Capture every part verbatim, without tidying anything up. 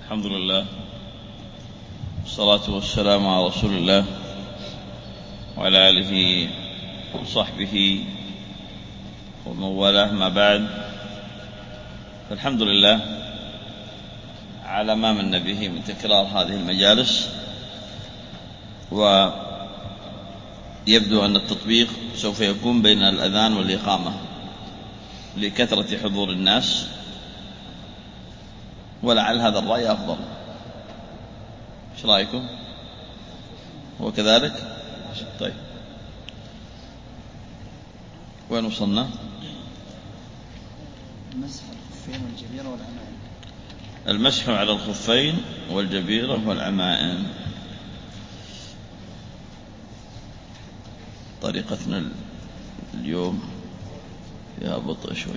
الحمد لله والصلاة والسلام على رسول الله وعلى آله وصحبه ومن والاه، ما بعد. فالحمد لله على ما من به من تكرار هذه المجالس، ويبدو أن التطبيق سوف يكون بين الأذان والإقامة لكثرة حضور الناس، ولعل هذا الرأي أفضل. ايش رأيكم؟ هو كذلك؟ طيب، وين وصلنا؟ المسح على الخفين والجبيرة والعمائم. المسح على الخفين والجبيرة والعمائم. طريقتنا اليوم فيها بطء شوي.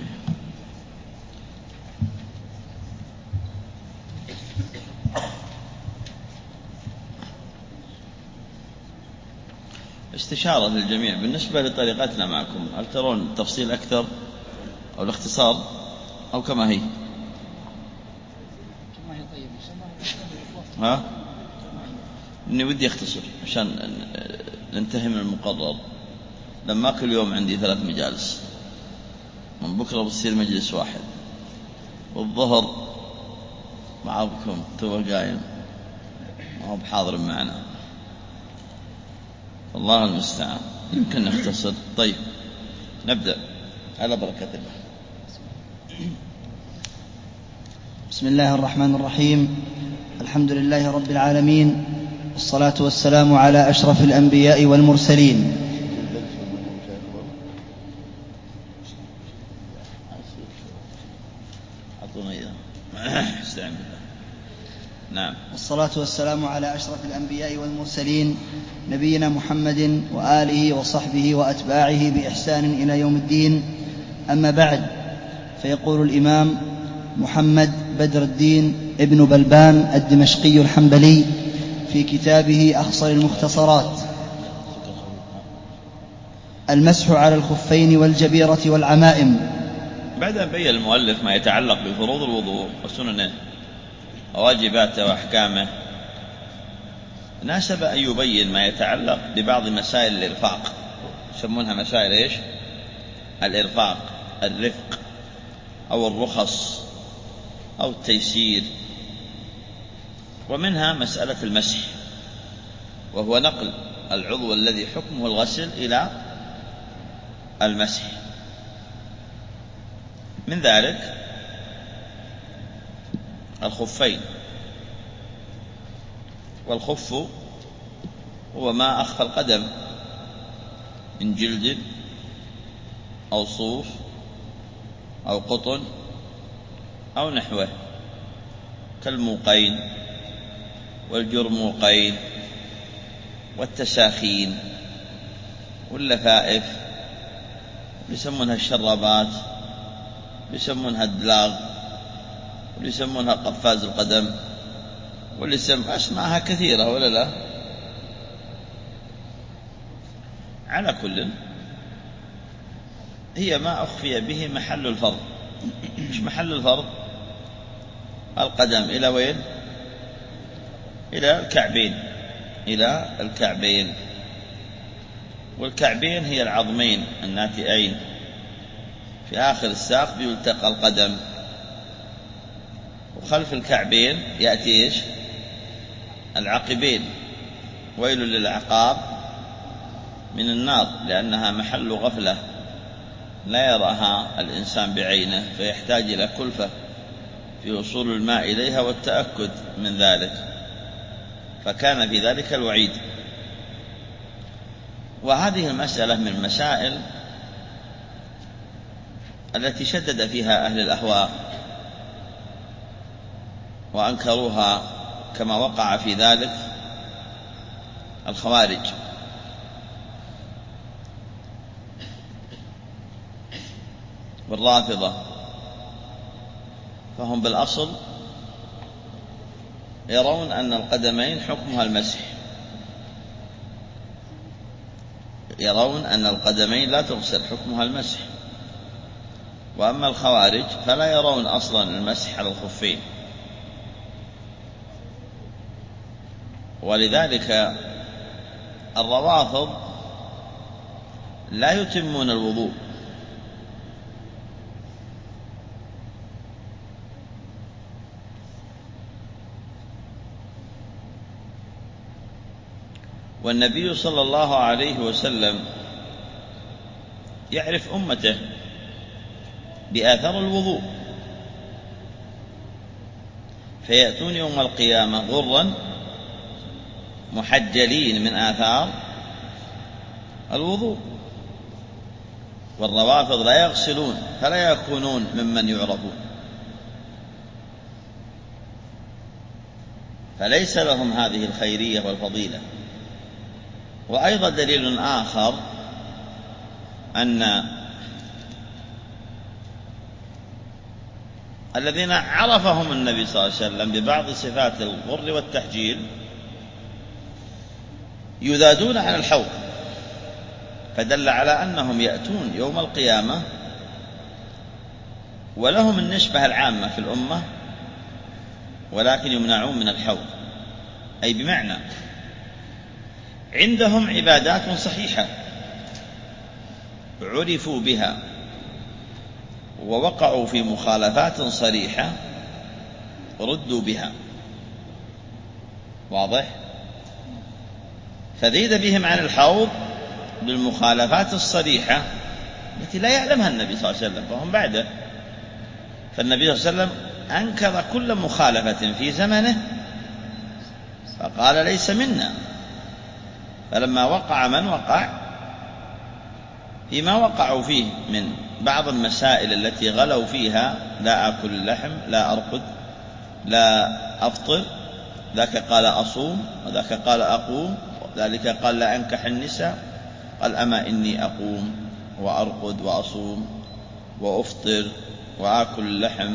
استشارة للجميع بالنسبة لطريقتنا معكم، هل ترون التفصيل أكثر أو الاختصار أو كما هي؟ كما هي. طيب إن شاء الله. ها؟ إني ودي أختصر عشان ننتهي من المقرر، لما كل يوم عندي ثلاث مجالس، من بكرة بتصير مجلس واحد، والظهر بعضكم توه قايم ما هو بحاضر معنا، الله المستعان، يمكن نختصر. طيب نبدأ على بركة الله. بسم الله الرحمن الرحيم. الحمد لله رب العالمين، والصلاة والسلام على أشرف الأنبياء والمرسلين. نعم. والصلاة والسلام على أشرف الأنبياء والمرسلين، نبينا محمد وآله وصحبه وأتباعه بإحسان إلى يوم الدين. أما بعد، فيقول الإمام محمد بدر الدين ابن بلبان الدمشقي الحنبلي في كتابه أخصر المختصرات: المسح على الخفين والجبيرة والعمائم. بعد أن بين المؤلف ما يتعلق بفروض الوضوء وسننه وواجباته وأحكامه، ناسب أن يبين ما يتعلق ببعض مسائل الإرفاق، يسمونها مسائل إيش؟ الإرفاق، الرفق أو الرخص أو التيسير. ومنها مسألة المسح، وهو نقل العضو الذي حكمه الغسل إلى المسح. من ذلك الخفين، والخف هو ما أخفى القدم من جلد أو صوف أو قطن أو نحوه، كالموقين والجرموقين والتساخين واللفائف، يسمونها الشرابات، يسمونها الدلاغ، ويسمونها قفاز القدم، واللي يسمى أسماءها كثيرة ولا لا؟ على كل هي ما أخفي به محل الفرض. مش محل الفرض؟ القدم إلى وين؟ إلى الكعبين، إلى الكعبين. والكعبين هي العظمين الناتئين في آخر الساق بيلتقى القدم، وخلف الكعبين يأتي إيش؟ العقبين. ويل للعقاب من النار، لأنها محل غفلة لا يراها الإنسان بعينه، فيحتاج إلى كلفة في وصول الماء إليها والتأكد من ذلك، فكان في ذلك الوعيد. وهذه المسألة من المسائل التي شدد فيها أهل الأهواء وأنكروها، كما وقع في ذلك الخوارج. والرافضة، فهم بالأصل يرون أن القدمين حكمها المسح، يرون أن القدمين لا تغسل، حكمها المسح. وأما الخوارج فلا يرون أصلا المسح على الخفين، ولذلك الروافض لا يتمون الوضوء، والنبي صلى الله عليه وسلم يعرف أمته بآثار الوضوء، فيأتون يوم القيامة غرا محجلين من آثار الوضوء. والروافض لا يغسلون فلا يكونون ممن يعرفون، فليس لهم هذه الخيرية والفضيلة. وأيضا دليل آخر أن الذين عرفهم النبي صلى الله عليه وسلم ببعض صفات الغر والتحجيل يذادون عن الحوض، فدل على أنهم يأتون يوم القيامة ولهم النسبة العامة في الأمة، ولكن يمنعون من الحوض. أي بمعنى عندهم عبادات صحيحة عرفوا بها ووقعوا في مخالفات صريحة ردوا بها، واضح؟ فزيد بهم عن الحوض بالمخالفات الصريحة التي لا يعلمها النبي صلى الله عليه وسلم فهم بعده. فالنبي صلى الله عليه وسلم أنكر كل مخالفة في زمنه فقال ليس منا. فلما وقع من وقع فيما وقعوا فيه من بعض المسائل التي غلوا فيها، لا آكل اللحم، لا أرقد، لا أفطر، ذاك قال أصوم وذاك قال أقوم، ذلك قال لا أنكح النساء، قال أما إني أقوم وأرقد وأصوم وأفطر وآكل اللحم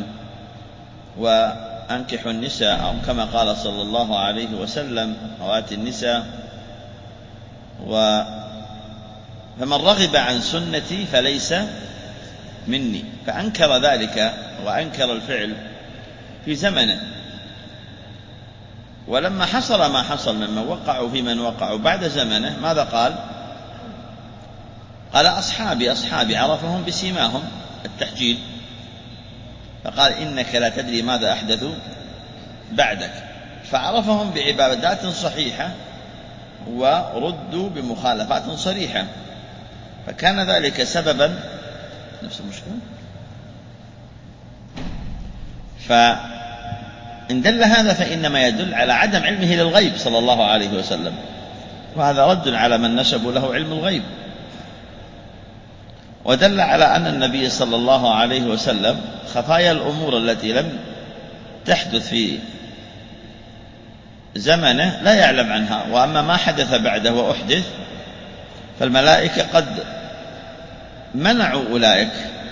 وأنكح النساء، أو كما قال صلى الله عليه وسلم وآتي النساء. و فمن رغب عن سنتي فليس مني، فأنكر ذلك وأنكر الفعل في زمنه. ولما حصل ما حصل ممن وقعوا في من وقعوا بعد زمنه ماذا قال؟ قال أصحابي أصحابي عرفهم بسيماهم التحجيل، فقال إنك لا تدري ماذا أحدثوا بعدك، فعرفهم بعبادات صحيحة وردوا بمخالفات صريحة، فكان ذلك سببا نفس المشكلة. فإن دل هذا فإنما يدل على عدم علمه للغيب صلى الله عليه وسلم، وهذا رد على من نسبوا له علم الغيب. ودل على أن النبي صلى الله عليه وسلم خفايا الأمور التي لم تحدث في زمنه لا يعلم عنها، وأما ما حدث بعده وأحدث فالملائكة قد منعوا أولئك،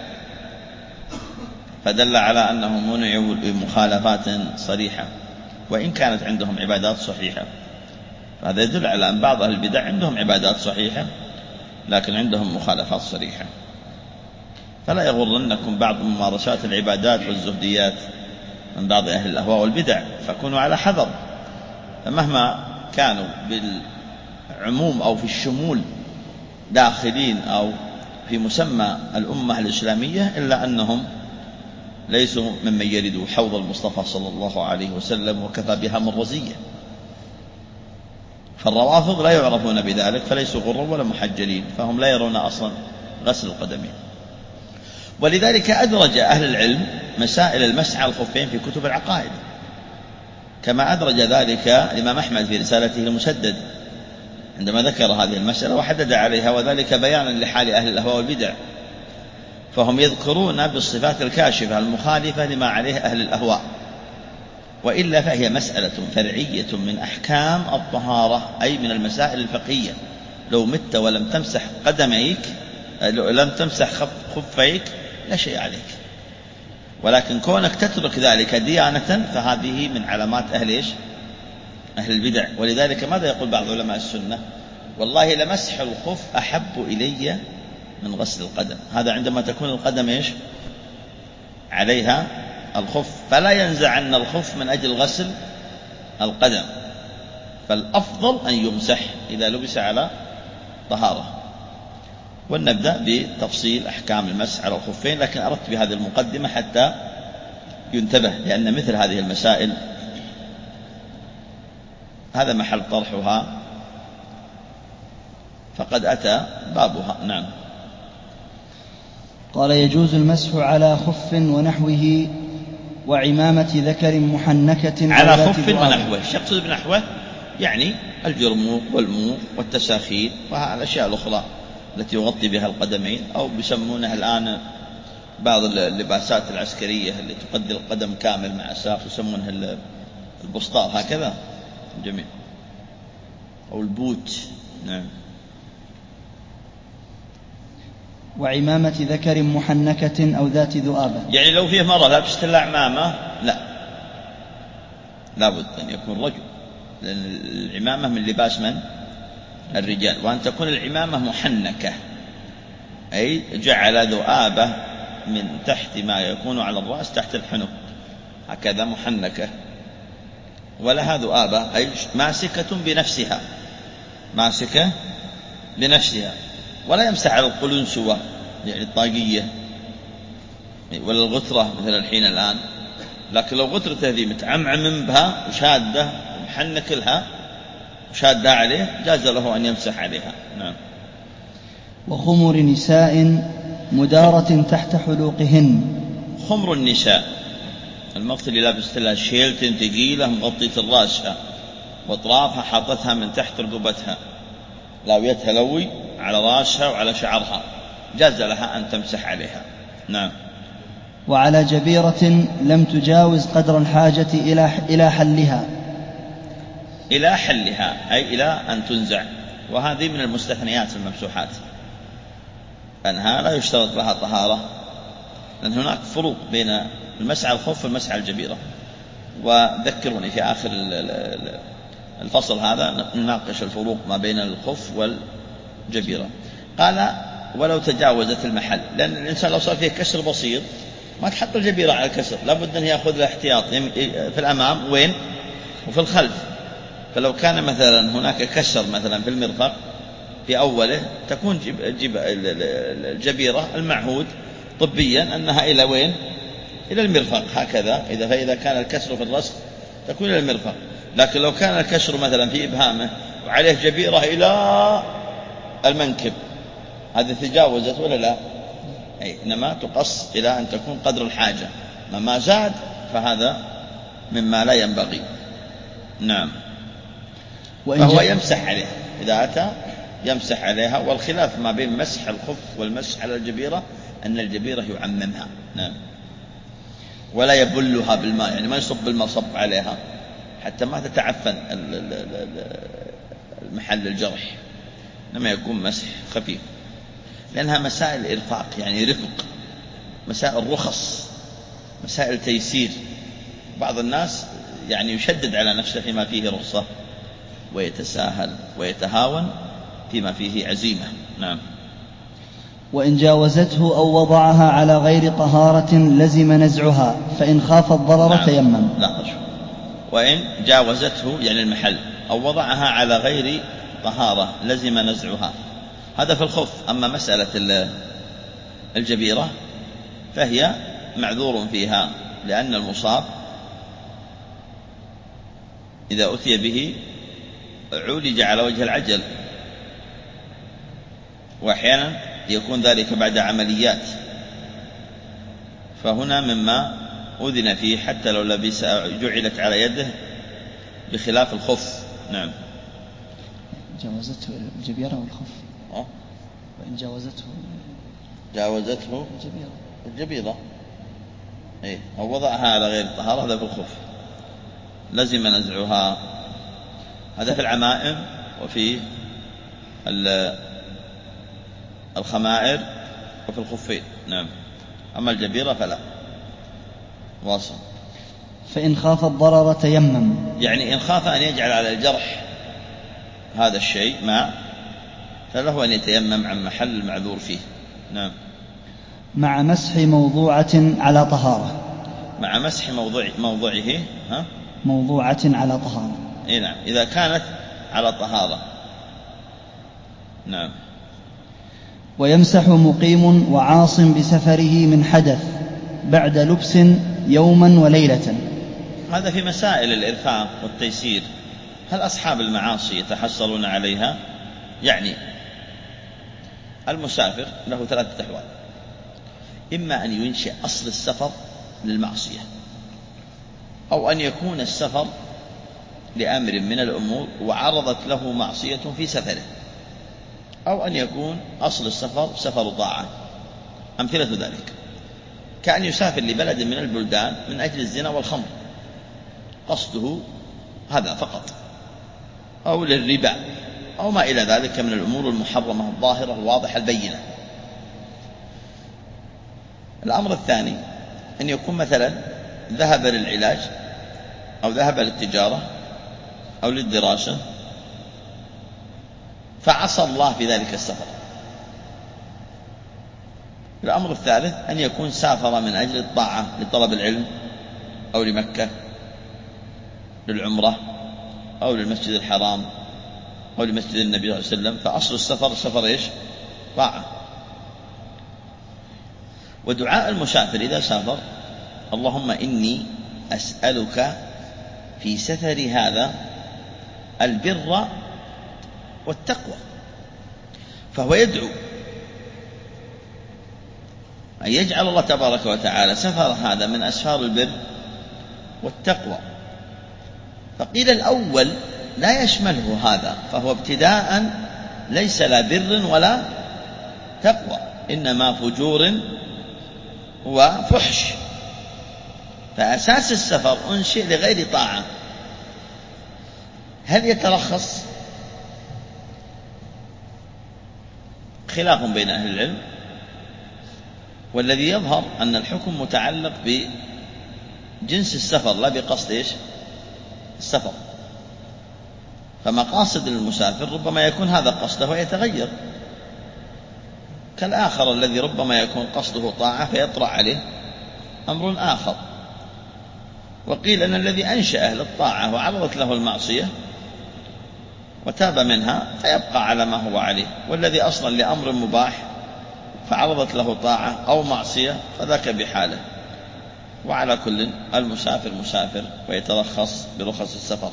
فدل على أنهم منعوا بمخالفات صريحة وإن كانت عندهم عبادات صحيحة. فهذا يدل على أن بعض أهل البدع عندهم عبادات صحيحة لكن عندهم مخالفات صريحة. فلا يغرنكم بعض ممارسات العبادات والزهديات من بعض أهل الأهواء والبدع، فكونوا على حذر. فمهما كانوا بالعموم أو في الشمول داخلين أو في مسمى الأمة الإسلامية، إلا أنهم ليسوا ممن يردوا حوض المصطفى صلى الله عليه وسلم، وكفى بها مرزية. فالروافض لا يعرفون بذلك، فليسوا غرا ولا محجلين، فهم لا يرون أصلا غسل القدمين. ولذلك أدرج أهل العلم مسائل المسح على الخفين في كتب العقائد، كما أدرج ذلك الإمام أحمد في رسالته المسدد عندما ذكر هذه المسألة وحدد عليها، وذلك بيانا لحال أهل الأهواء والبدع. فهم يذكرون بالصفات الكاشفة المخالفة لما عليه أهل الأهواء، وإلا فهي مسألة فرعية من أحكام الطهارة، أي من المسائل الفقهية. لو مت ولم تمسح قدميك، لم تمسح خفيك، لا شيء عليك، ولكن كونك تترك ذلك ديانة فهذه من علامات أهل إيش؟ أهل البدع. ولذلك ماذا يقول بعض علماء السنة؟ والله لمسح الخف أحب إلي من غسل القدم. هذا عندما تكون القدم إيش؟ عليها الخف، فلا ينزعن الخف من أجل غسل القدم. فالأفضل أن يمسح إذا لبس على طهارة. ونبدأ بتفصيل أحكام المسح على الخفين، لكن أردت بهذه المقدمة حتى ينتبه، لأن مثل هذه المسائل هذا محل طرحها فقد أتى بابها. نعم. قال: يجوز المسح على خف ونحوه وعمامة ذكر محنكة على خف ونحوه. يقصد بنحوه يعني الجرموق والموق والتساخين والأشياء الأخرى التي يغطي بها القدمين، أو بيسمونها الآن بعض اللباسات العسكرية اللي تقدر القدم كامل مع ساق يسمونها البسطار هكذا. جميل. أو البوت. نعم. وعمامة ذكر محنكة أو ذات ذؤابة، يعني لو فيه مرة لابسة إلا عمامة لا لابد أن يكون رجل، لأن العمامة من لباس من؟ الرجال. وأن تكون العمامة محنكة أي جعل ذؤابة من تحت ما يكون على الرأس تحت الحنك هكذا محنكة، ولها ذؤابة أي ماسكة بنفسها، ماسكة بنفسها. ولا يمسح على القلنسوة يعني الطاقية ولا الغترة مثل الحين الآن، لكن لو غترته ذي متعمعم بها وشادة ومحنك لها وشادة عليه جاز له أن يمسح عليها. نعم. وخمر نساء مدارة تحت حلوقهن. خمر النساء المقصد اللي لابست لها شيلة ثقيلة مغطية راسها واطرافها حاطتها من تحت رقبتها، لاويتها لوي على راسها وعلى شعرها، جاز لها أن تمسح عليها. نعم. وعلى جبيرة لم تجاوز قدر الحاجة إلى إلى حلها. إلى حلها أي إلى أن تنزع، وهذه من المستثنيات الممسوحات، أنها لا يشترط لها طهارة، لأن هناك فروق بين المسح على الخف والمسح على الجبيرة. وذكروني في آخر الفصل هذا نناقش الفروق ما بين الخف والجبيرة. قال: ولو تجاوزت المحل، لأن الإنسان لو صار فيه كسر بسيط ما تحط الجبيرة على الكسر، لابد أن يأخذ الاحتياط في الأمام وين وفي الخلف. فلو كان مثلا هناك كسر مثلا في المرفق في أوله تكون جب جب الجبيرة المعهود طبيا أنها إلى وين؟ إلى المرفق هكذا. إذا فإذا كان الكسر في الرسغ تكون إلى المرفق، لكن لو كان الكسر مثلا في إبهامه وعليه جبيرة إلى المنكب هذه تجاوزت ولا لا؟ أي إنما تقص إلى أن تكون قدر الحاجة، ما زاد فهذا مما لا ينبغي. نعم. فهو يمسح عليها إذا أتى يمسح عليها. والخلاف ما بين مسح الخف والمسح على الجبيرة أن الجبيرة يعممها. نعم. ولا يبلها بالماء، يعني ما يصب الماء صب عليها حتى ما تتعفن المحل الجرح، إنما يكون مسح خفيف، لأنها مسائل إرفاق يعني رفق، مسائل رخص، مسائل تيسير. بعض الناس يعني يشدد على نفسه فيما فيه رخصة ويتساهل ويتهاون فيما فيه عزيمة. نعم. وإن جاوزته أو وضعها على غير طهارة لزم نزعها، فإن خاف الضرر نعم. تيمم. لا أشوف. وإن جاوزته يعني المحل أو وضعها على غير طهارة لزم نزعها، هذا في الخف. أما مسألة الجبيرة فهي معذور فيها، لأن المصاب إذا أتي به عولج على وجه العجل، وأحيانا يكون ذلك بعد عمليات، فهنا مما أذن فيه حتى لو لبس جعلت على يده بخلاف الخف. نعم. جاوزته الجبيرة والخف. أه؟ وإن جاوزته جاوزته الجبيرة الجبيرة إيه أو وضعها على غير الطهارة هذا في الخف لزم نزعها. هذا في العمائم وفي الخمائر وفي الخفين. نعم. أما الجبيرة فلا. واصل. فإن خاف الضرر تيمم، يعني إن خاف أن يجعل على الجرح هذا الشيء ماء فله أن يتيمم عن محل المعذور فيه. نعم. مع مسح موضوعة على طهارة. مع مسح موضوع موضوعه ها؟ موضوعة على طهارة. إيه نعم، إذا كانت على طهارة. نعم. ويمسح مقيم وعاص بسفره من حدث بعد لبس يوما وليلة. هذا في مسائل الإرفاق والتيسير. هل أصحاب المعاصي يتحصلون عليها؟ يعني المسافر له ثلاثة أحوال: إما أن ينشئ أصل السفر للمعصية، أو أن يكون السفر لأمر من الأمور وعرضت له معصية في سفره، أو أن يكون أصل السفر سفر طاعة. أمثلة ذلك كأن يسافر لبلد من البلدان من أجل الزنا والخمر، قصده هذا فقط، أو للربا، أو ما إلى ذلك من الأمور المحرمة الظاهرة الواضحة البينة. الأمر الثاني أن يكون مثلا ذهب للعلاج، أو ذهب للتجارة، أو للدراسة، فعصى الله في ذلك السفر. الأمر الثالث أن يكون سافر من أجل الطاعة، لطلب العلم، أو لمكة، للعمرة، أو للمسجد الحرام، أو لمسجد النبي صلى الله عليه وسلم، فأصل السفر سفر إيش؟ طاعة. ودعاء المسافر إذا سافر: اللهم إني أسألك في سفر هذا البر والتقوى. فهو يدعو أن يجعل الله تبارك وتعالى سفر هذا من أسفار البر والتقوى. فقيل الأول لا يشمله هذا، فهو ابتداء ليس لا بر ولا تقوى، إنما فجور وفحش. فأساس السفر أنشئ لغير طاعة. هل يترخص؟ خلاف بين أهل العلم، والذي يظهر أن الحكم متعلق بجنس السفر لا بقصد إيش؟ السفر. فمقاصد المسافر ربما يكون هذا قصده ويتغير، كالآخر الذي ربما يكون قصده طاعة فيطرأ عليه أمر آخر. وقيل أن الذي أنشأه للطاعة وعرضت له المعصية وتاب منها فيبقى على ما هو عليه، والذي أصلا لأمر مباح فعرضت له طاعة أو معصية فذاك بحاله. وعلى كل المسافر مسافر ويترخص برخص السفر.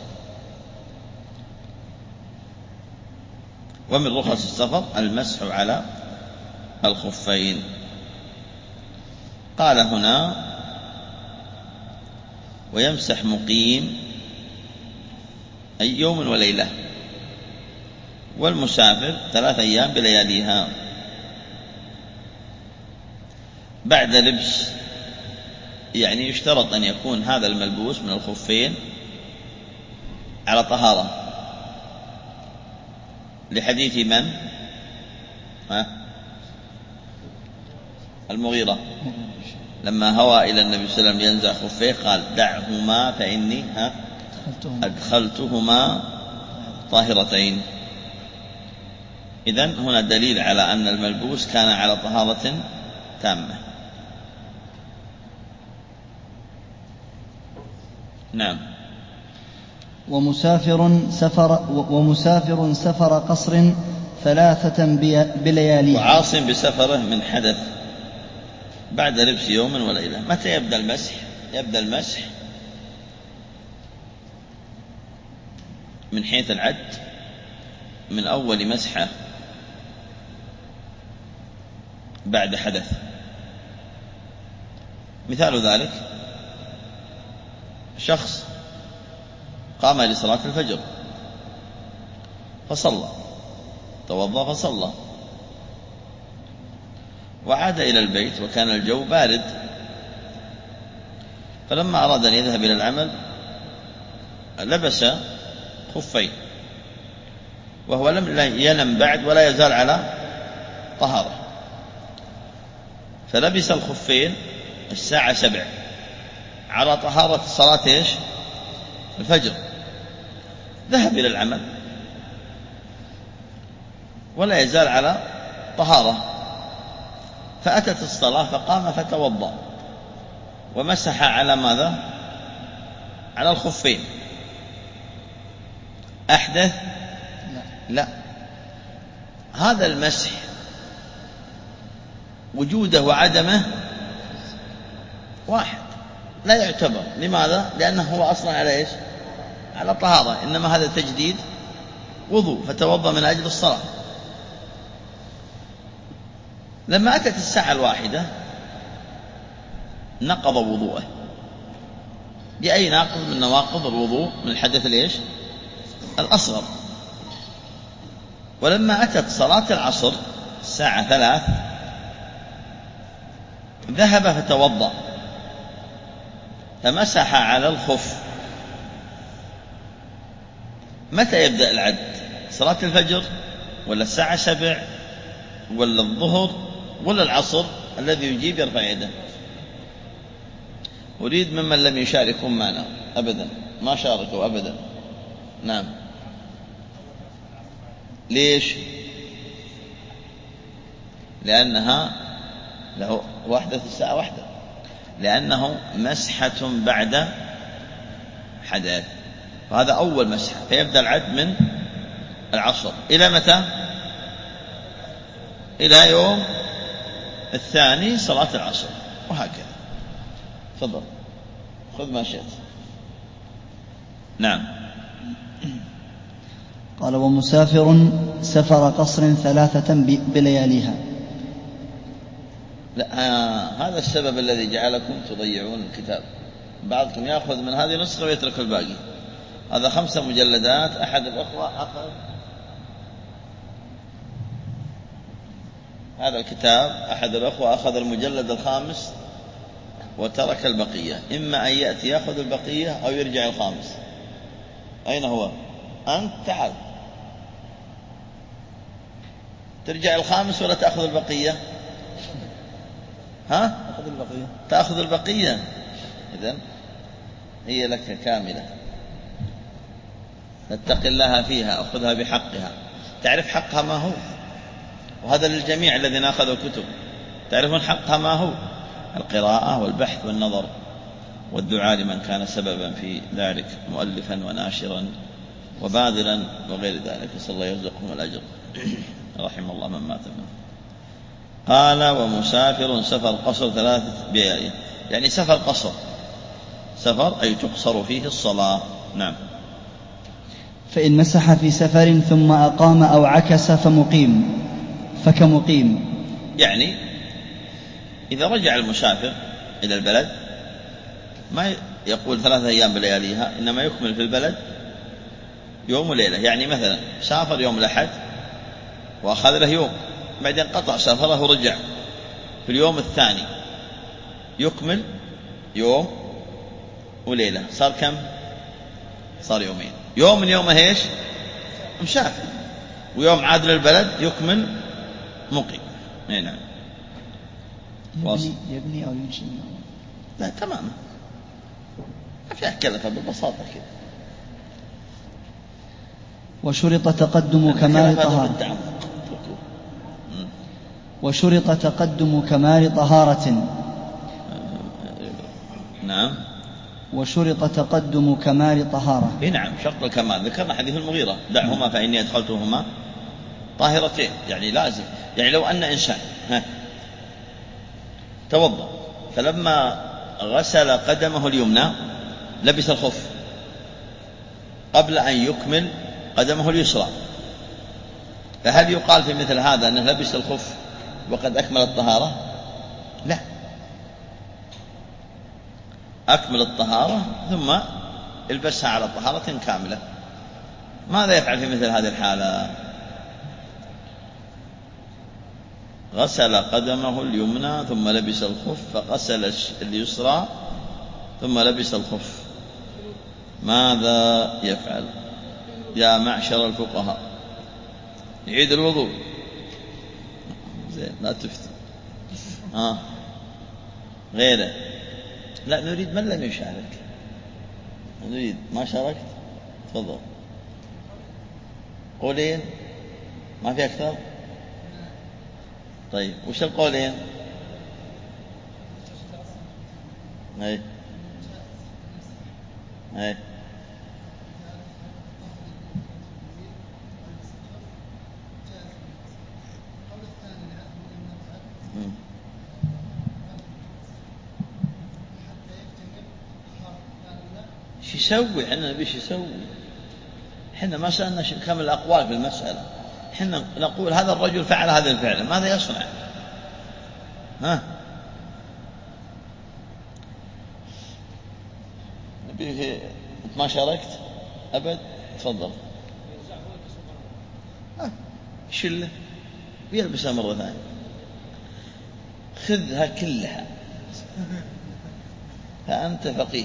ومن رخص السفر المسح على الخفين. قال هنا: ويمسح مقيم أي يوم وليلة، والمسافر ثلاث أيام بلياليها. بعد لبس، يعني يشترط أن يكون هذا الملبوس من الخفين على طهارة، لحديث من؟ ها؟ المغيرة لما هوى إلى النبي صلى الله عليه وسلم ينزع خفيه قال: دعهما فإني ها أدخلتهما طاهرتين. إذن هنا دليل على أن الملبوس كان على طهارة تامة. نعم. ومسافر سفر ومسافر سفر قصر ثلاثة بلياليه. وعاص بسفره من حدث بعد لبس يوم وليلة. متى يبدأ المسح؟ يبدأ المسح من حيث العد من أول مسحة بعد حدث. مثال ذلك: شخص قام لصلاة الفجر فصلى، توضأ فصلى، وعاد إلى البيت وكان الجو بارد، فلما أراد أن يذهب إلى العمل لبس خفين وهو لم ينم بعد ولا يزال على طهارة، فلبس الخفين الساعة سبع على طهارة صلاة إيش؟ الفجر. ذهب إلى العمل ولا يزال على طهارة، فأتت الصلاة فقام فتوضأ ومسح على ماذا؟ على الخفين. أحدث؟ لا, لا. هذا المسح وجوده وعدمه واحد، لا يعتبر. لماذا؟ لأنه هو أصلا على إيش؟ على طهارة، إنما هذا تجديد وضوء، فتوضأ من أجل الصلاة. لما أتت الساعة الواحدة نقض وضوءه بأي ناقض من نواقض الوضوء من الحدث الإيش؟ الأصغر. ولما أتت صلاة العصر الساعة ثلاث ذهب فتوضأ فمسح على الخف. متى يبدأ العد؟ صلاة الفجر ولا الساعة سبع ولا الظهر ولا العصر؟ الذي يجيب يرفع يده. أريد ممن لم يشاركهم معنا أبدا، ما شاركوا أبدا. نعم. ليش؟ لأنها له وحدة الساعة واحدة، لأنه مسحة بعد حدث، وهذا أول مسحة، فيبدأ العد من العصر إلى متى؟ إلى يوم الثاني صلاة العصر، وهكذا. تفضل خذ ما شئت. نعم. قال: ومسافر سفر قصر ثلاثة بلياليها. لا، آه هذا السبب الذي جعلكم تضيعون الكتاب. بعضكم يأخذ من هذه نسخة ويترك الباقي. هذا خمسة مجلدات. أحد الأخوة أخذ هذا الكتاب، أحد الأخوة أخذ المجلد الخامس وترك البقية. إما أن يأتي يأخذ البقية أو يرجع الخامس. أين هو؟ أنت تعال، ترجع الخامس ولا تأخذ البقية؟ ها؟ أخذ البقية. تأخذ البقية. إذن هي لك كاملة، فاتق الله فيها، أخذها بحقها، تعرف حقها ما هو. وهذا للجميع الذين أخذوا كتب، تعرفون حقها ما هو: القراءة والبحث والنظر والدعاء لمن كان سببا في ذلك، مؤلفا وناشرا وباذلا وغير ذلك. نسأل الله يرزقهم الأجر. رحم الله من مات منه. قال: ومسافر سفر قصر ثلاثة بيالين، يعني سفر قصر، سفر أي تقصر فيه الصلاة. نعم. فإن مسح في سفر ثم أقام أو عكس فمقيم فكمقيم. يعني إذا رجع المسافر إلى البلد ما يقول ثلاثة أيام بلياليها، إنما يكمل في البلد يوم وليلة. يعني مثلا سافر يوم الأحد وأخذ له يوم، بعدين قطع سفره ورجع في اليوم الثاني، يكمل يوم وليلة، صار كم؟ صار يومين. يوم من يومه ايش؟ مسافر. ويوم عاد للبلد يكمل مقيم. اي نعم. يبني, يبني أو ينشئ. لا تماما، ما فيها كلفة، ببساطة كده. وشرط تقدم كمال طهارة. وشرط تقدم كمال طهارة. نعم. وشرط تقدم كمال طهارة. اي نعم، شرط الكمال. ذكرنا حديث المغيرة: دعهما فإني أدخلتهما طاهرتين. يعني لازم. يعني لو أن إنسان ها توضأ فلما غسل قدمه اليمنى لبس الخف قبل أن يكمل قدمه اليسرى، فهل يقال في مثل هذا أنه لبس الخف وقد أكمل الطهارة؟ لا، أكمل الطهارة ثم البسها على طهارة كاملة. ماذا يفعل في مثل هذه الحالة؟ غسل قدمه اليمنى ثم لبس الخف، فغسل اليسرى ثم لبس الخف. ماذا يفعل يا معشر الفقهاء؟ يعيد الوضوء. زين، لا تفتي. آه. غيره؟ لا، نريد من لم يشارك. نريد ما شاركت. تفضل. قولين، ما في أكثر. طيب وش القولين؟ اي اي يسوي، حنا نبيش يسوي. حنا ما سألنا كم الأقوال في المسألة، حنا نقول هذا الرجل فعل هذا الفعل، ماذا يصنع؟ ها نبيه. ما شاركت أبد، تفضل. شله ويلبسها مرة ثانية، خذها كلها فأنت فقيه.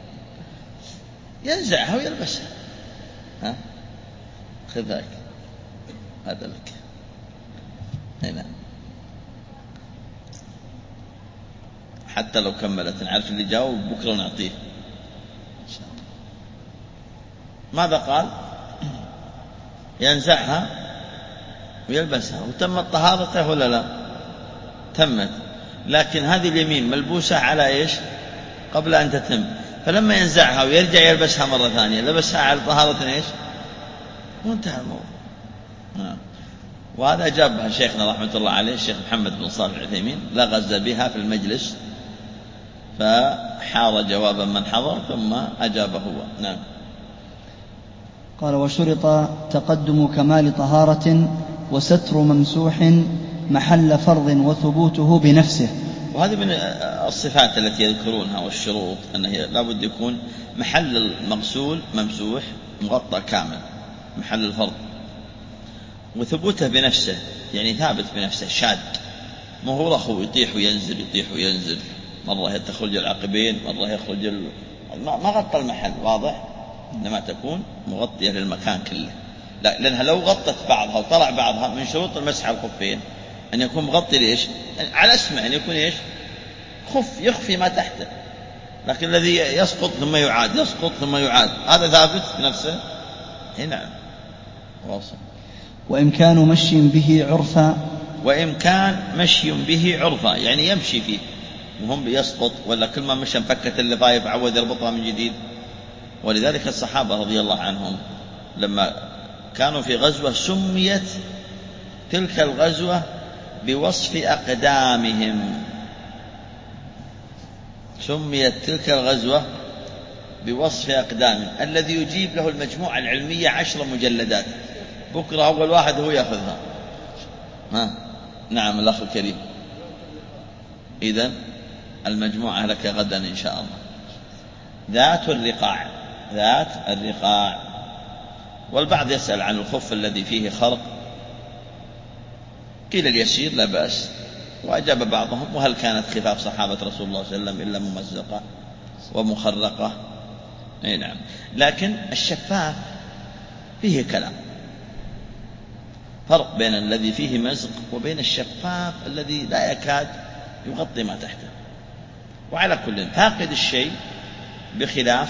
ينزعها ويلبسها، ها خذها هذا لك هنا، حتى لو كملت نعرف اللي جاوب بكرة ونعطيه. ماذا قال؟ ينزعها ويلبسها، وتمت طهارته ولا لا؟ تمت، لكن هذه اليمين ملبوسة على إيش قبل أن تتم، فلما ينزعها ويرجع يلبسها مرة ثانية لبسها على طهارة إيش، وانتهى الموضوع. آه. وهذا أجابها شيخنا رحمة الله عليه الشيخ محمد بن صالح العثيمين، لغز بها في المجلس فحار جوابا من حضر ثم أجابه هو. نعم. قال: وشرط تقدم كمال طهارة وستر ممسوح محل فرض وثبوته بنفسه. وهذه من الصفات التي يذكرونها والشروط، أنه لا بد يكون محل المغسول ممسوح مغطى كامل محل الفرض، وثبوته بنفسه يعني ثابت بنفسه شاد، ما هو رخو يطيح وينزل يطيح وينزل، مرة تخرج العقبين مرة يخرج ال... ما غطى المحل، واضح؟ إنما تكون مغطية للمكان كله، لا لأنها لو غطت بعضها وطلع بعضها من شروط المسح على الخفين أن يكون مغطي ليش؟ على اسمه أن يكون إيش؟ خف يخفي ما تحته، لكن الذي يسقط ثم يعاد يسقط ثم يعاد هذا ثابت بنفسه هنا. واصل. وإمكان مشي به عرفا، وإمكان مشي به عرفا يعني يمشي فيه وهم يسقط، ولا كل ما مشى انفكت اللفايف عود يربطها من جديد. ولذلك الصحابة رضي الله عنهم لما كانوا في غزوة سميت تلك الغزوة بوصف أقدامهم، سميت تلك الغزوة بوصف أقدامهم الذي يجيب له المجموعة العلمية عشر مجلدات، بكرة أول واحد هو يأخذها. ها نعم الأخ الكريم، إذن المجموعة لك غدا إن شاء الله. ذات الرقاع، ذات الرقاع. والبعض يسأل عن الخف الذي فيه خرق، قيل اليسير لا بأس، وأجاب بعضهم: وهل كانت خفاف صحابة رسول الله صلى الله عليه وسلم إلا ممزقة ومخرقة؟ أي نعم. لكن الشفاف فيه كلام، فرق بين الذي فيه مزق وبين الشفاف الذي لا يكاد يغطي ما تحته. وعلى كل فاقد الشيء بخلاف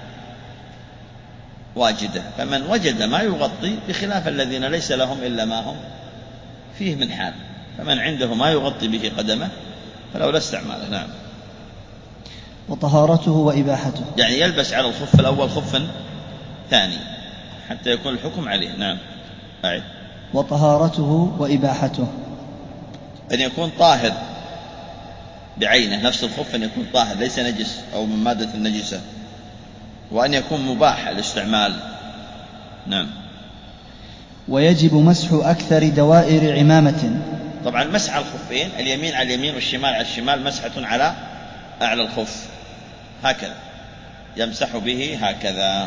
واجده، فمن وجد ما يغطي بخلاف الذين ليس لهم إلا ما هم فيه من حال، فمن عنده ما يغطي به قدمه فلو لا استعماله. نعم. وطهارته وإباحته يعني يلبس على الخف الأول خف ثاني حتى يكون الحكم عليه. نعم. أعد. وطهارته وإباحته أن يكون طاهر بعينه، نفس الخف أن يكون طاهر ليس نجس أو من مادة النجسة، وأن يكون مباح الاستعمال. نعم. ويجب مسح أكثر دوائر عمامة. طبعا مسح على الخفين اليمين على اليمين والشمال على الشمال مسحة على أعلى الخف، هكذا يمسح به هكذا.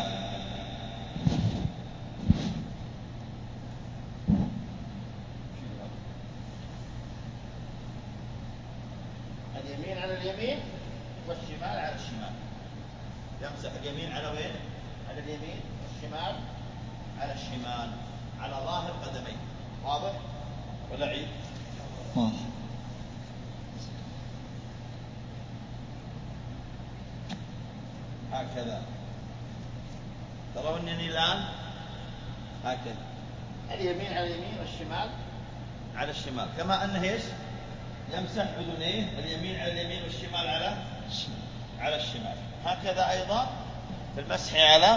اليمين على اليمين والشمال على الشمال، يمسح اليمين على وين؟ على اليمين، والشمال على الشمال، على ظاهر قدميه. واضح ولا عيد؟ واضح. هكذا ترونني الآن هكذا، اليمين على اليمين والشمال على الشمال، كما أنه إيش؟ يمسح أذنيه اليمين على اليمين والشمال على على الشمال. هكذا أيضا في المسح على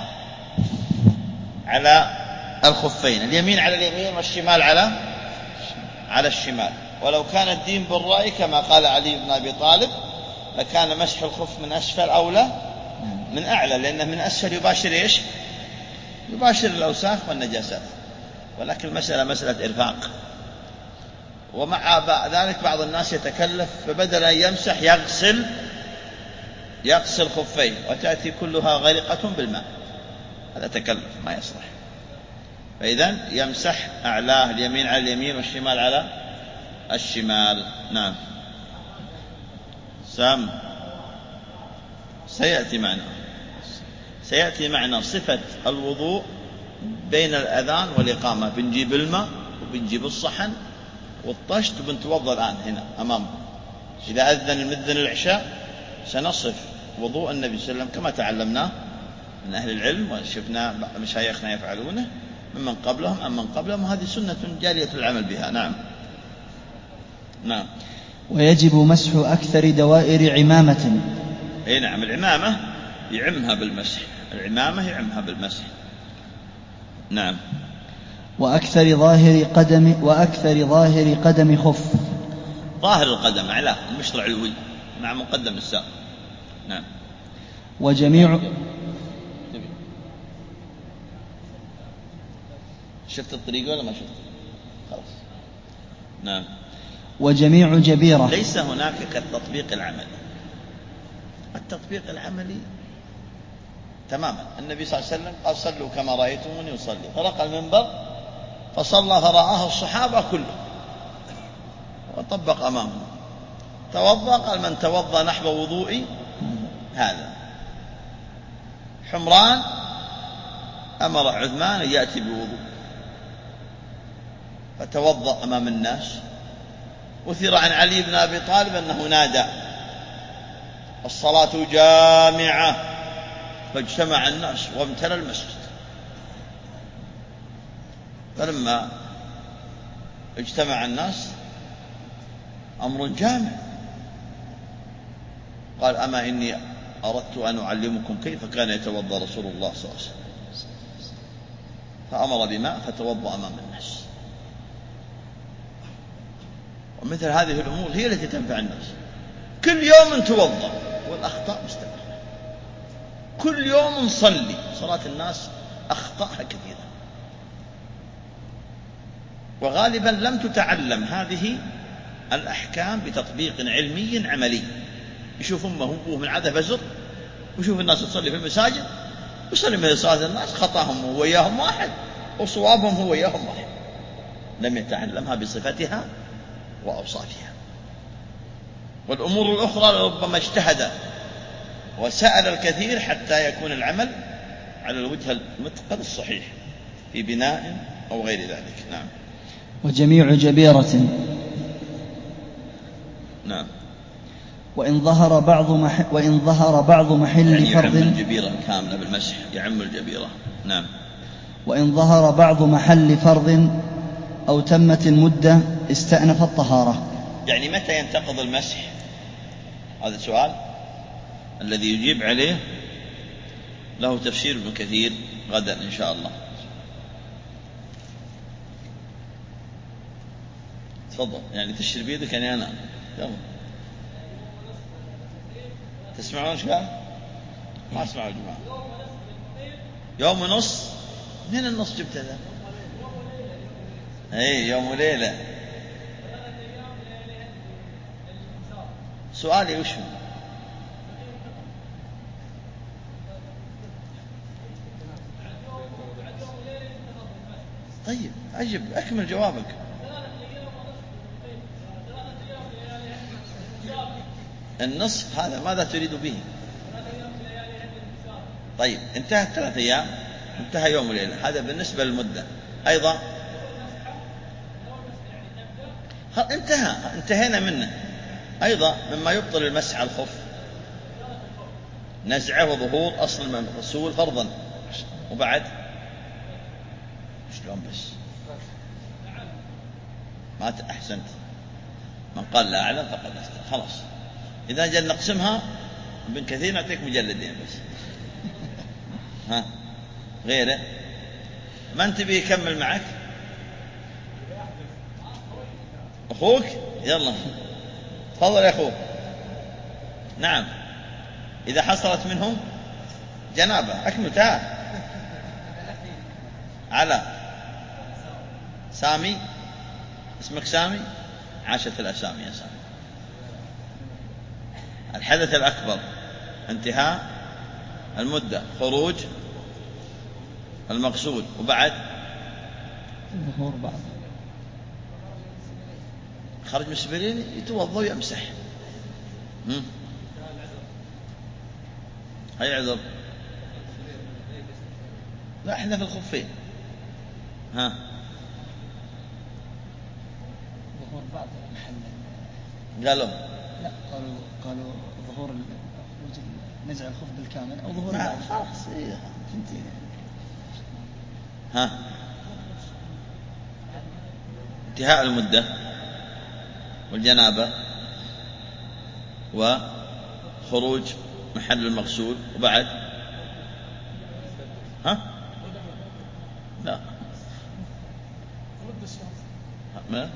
على الخفين، اليمين على اليمين والشمال على على الشمال. ولو كان الدين بالرأي كما قال علي بن أبي طالب لكان مسح الخف من أسفل أولى من أعلى، لأنه من أسفل يباشر إيش؟ يباشر الأوساخ والنجاسات، ولكن المسألة مسألة إرفاق. ومع ذلك بعض الناس يتكلف، فبدل أن يمسح يغسل يغسل خفيه وتأتي كلها غرقة بالماء، هذا تكلف ما يصلح. فإذن يمسح أعلاه اليمين على اليمين والشمال على الشمال. نعم. سام سيأتي معنا سيأتي معنا صفة الوضوء بين الأذان والإقامة. بنجيب الماء وبنجيب الصحن والطشت وبنتوضأ الآن هنا أمامكم. إذا أذن المذن العشاء سنصف وضوء النبي صلى الله عليه وسلم كما تعلمناه من أهل العلم وشفنا مشايخنا يفعلونه ممن قبلهم أم من قبلهم، وهذه سنة جارية العمل بها. نعم. نعم. ويجب مسح أكثر دوائر عمامة. أي نعم، العمامة يعمها بالمسح، العمامة يعمها بالمسح. نعم. وأكثر ظاهر قدم وأكثر ظاهر قدم خف. ظاهر القدم أعلاه المشط العلوي مع مقدم الساق. نعم. وجميع شفت الطريق ولا ما شفت؟ خلاص. نعم. وجميع جبيرة. ليس هناك كالتطبيق العملي. التطبيق العملي تماما، النبي صلى الله عليه وسلم قال صلوا كما رأيتموني يصلي، فرق المنبر فصلى فرآه الصحابة كله وطبق أمامه. توضأ قال من توضأ نحو وضوئي هذا. حمران أمر عثمان أن يأتي بوضوء فتوضأ أمام الناس. أثر عن علي بن أبي طالب أنه نادى الصلاة جامعة، فاجتمع الناس وامتلأ المسجد. فلما اجتمع الناس أمر جامع قال أما إني أردت أن أعلمكم كيف كان يتوضأ رسول الله صلى الله عليه وسلم، فأمر بماء فتوضأ أمام الناس. ومثل هذه الأمور هي التي تنفع الناس. كل يوم نتوضأ والأخطاء مستمرة، كل يوم نصلي صلاة الناس أخطاءها كثيرة، وغالبا لم تتعلم هذه الأحكام بتطبيق علمي عملي. يشوف أمه وأبوه من عادة فزر، ويشوف الناس تصلي في المساجد ويصلي مثل صلاة الناس، خطاهم هو وياهم واحد وصوابهم هو وياهم واحد. لم يتعلمها بصفتها وأوصافها. والأمور الأخرى ربما اجتهد وسأل الكثير حتى يكون العمل على الوجه المتقن الصحيح في بناء أو غير ذلك. نعم. وجميع جبيرة. نعم. وإن ظهر بعض مح... وإن ظهر بعض محل يعني فرض. يعم الجبيرة كاملة بالمسح، يعم الجبيرة. نعم. وإن ظهر بعض محل فرض أو تمت المدة استأنف الطهارة. يعني متى ينتقض المسح؟ هذا سؤال الذي يجيب عليه له تفسير ابن كثير غدا إن شاء الله. تفضل، يعني تشير بيدك يعني أنا. يلا. تسمعون ايش قال؟ ما اسمعوا يا جماعة. يوم ونص. من النص جبت هذا؟ اي يوم وليلة. سؤالي وش هو؟ طيب أجب، أكمل جوابك. النصف هذا ماذا تريد به؟ طيب انتهت ثلاثة أيام، انتهى يوم وليلة، هذا بالنسبة للمدة. أيضا انتهى، انتهينا منه. أيضا مما يبطل المسح على الخف نزعه وظهور أصل المغسول فرضا. وبعد شلون بس ما أحسنت. من قال لا أعلم فقد أفتى. خلاص إذا جل نقسمها ابن كثير نعطيك مجلدين بس. ها غيره من تبي يكمل معك؟ أخوك؟ يلا تفضل يا أخوك. نعم. إذا حصلت منهم جنابة. أكمل تعال. على سامي، اسمك سامي، عاشت الأسامي يا سامي. الحدث الأكبر، انتهاء المدة، خروج المقصود، وبعد ظهور بعض. خرج من السبيلين يتوضا ويمسح. هاي عذر. لا احنا في الخفين. ها ظهور بعض المحل. قالوا لا قالوا قالوا ظهور نزع الخف بالكامل او ظهور بعض. بعض. خلاص إيه. ها انتهاء المدة والجنابة وخروج محل المغسول، وبعد ها لا ما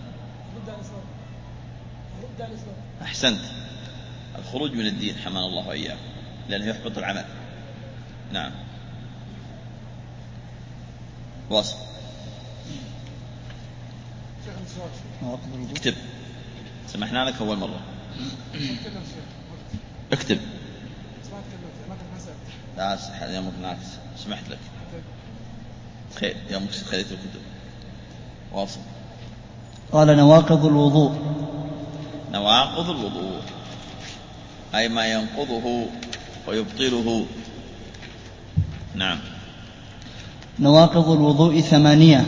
أحسنت. الخروج من الدين حمانا الله وإياه، لأنه يحبط العمل. نعم واصل. اكتب، سمحنا لك أول مرة. اكتب. لا يومك ناقص، سمحت لك. خير يومك خليت الكتب. واصل. قال نواقض الوضوء. نواقض الوضوء أي ما ينقضه ويبطله. نعم. نواقض الوضوء ثمانية: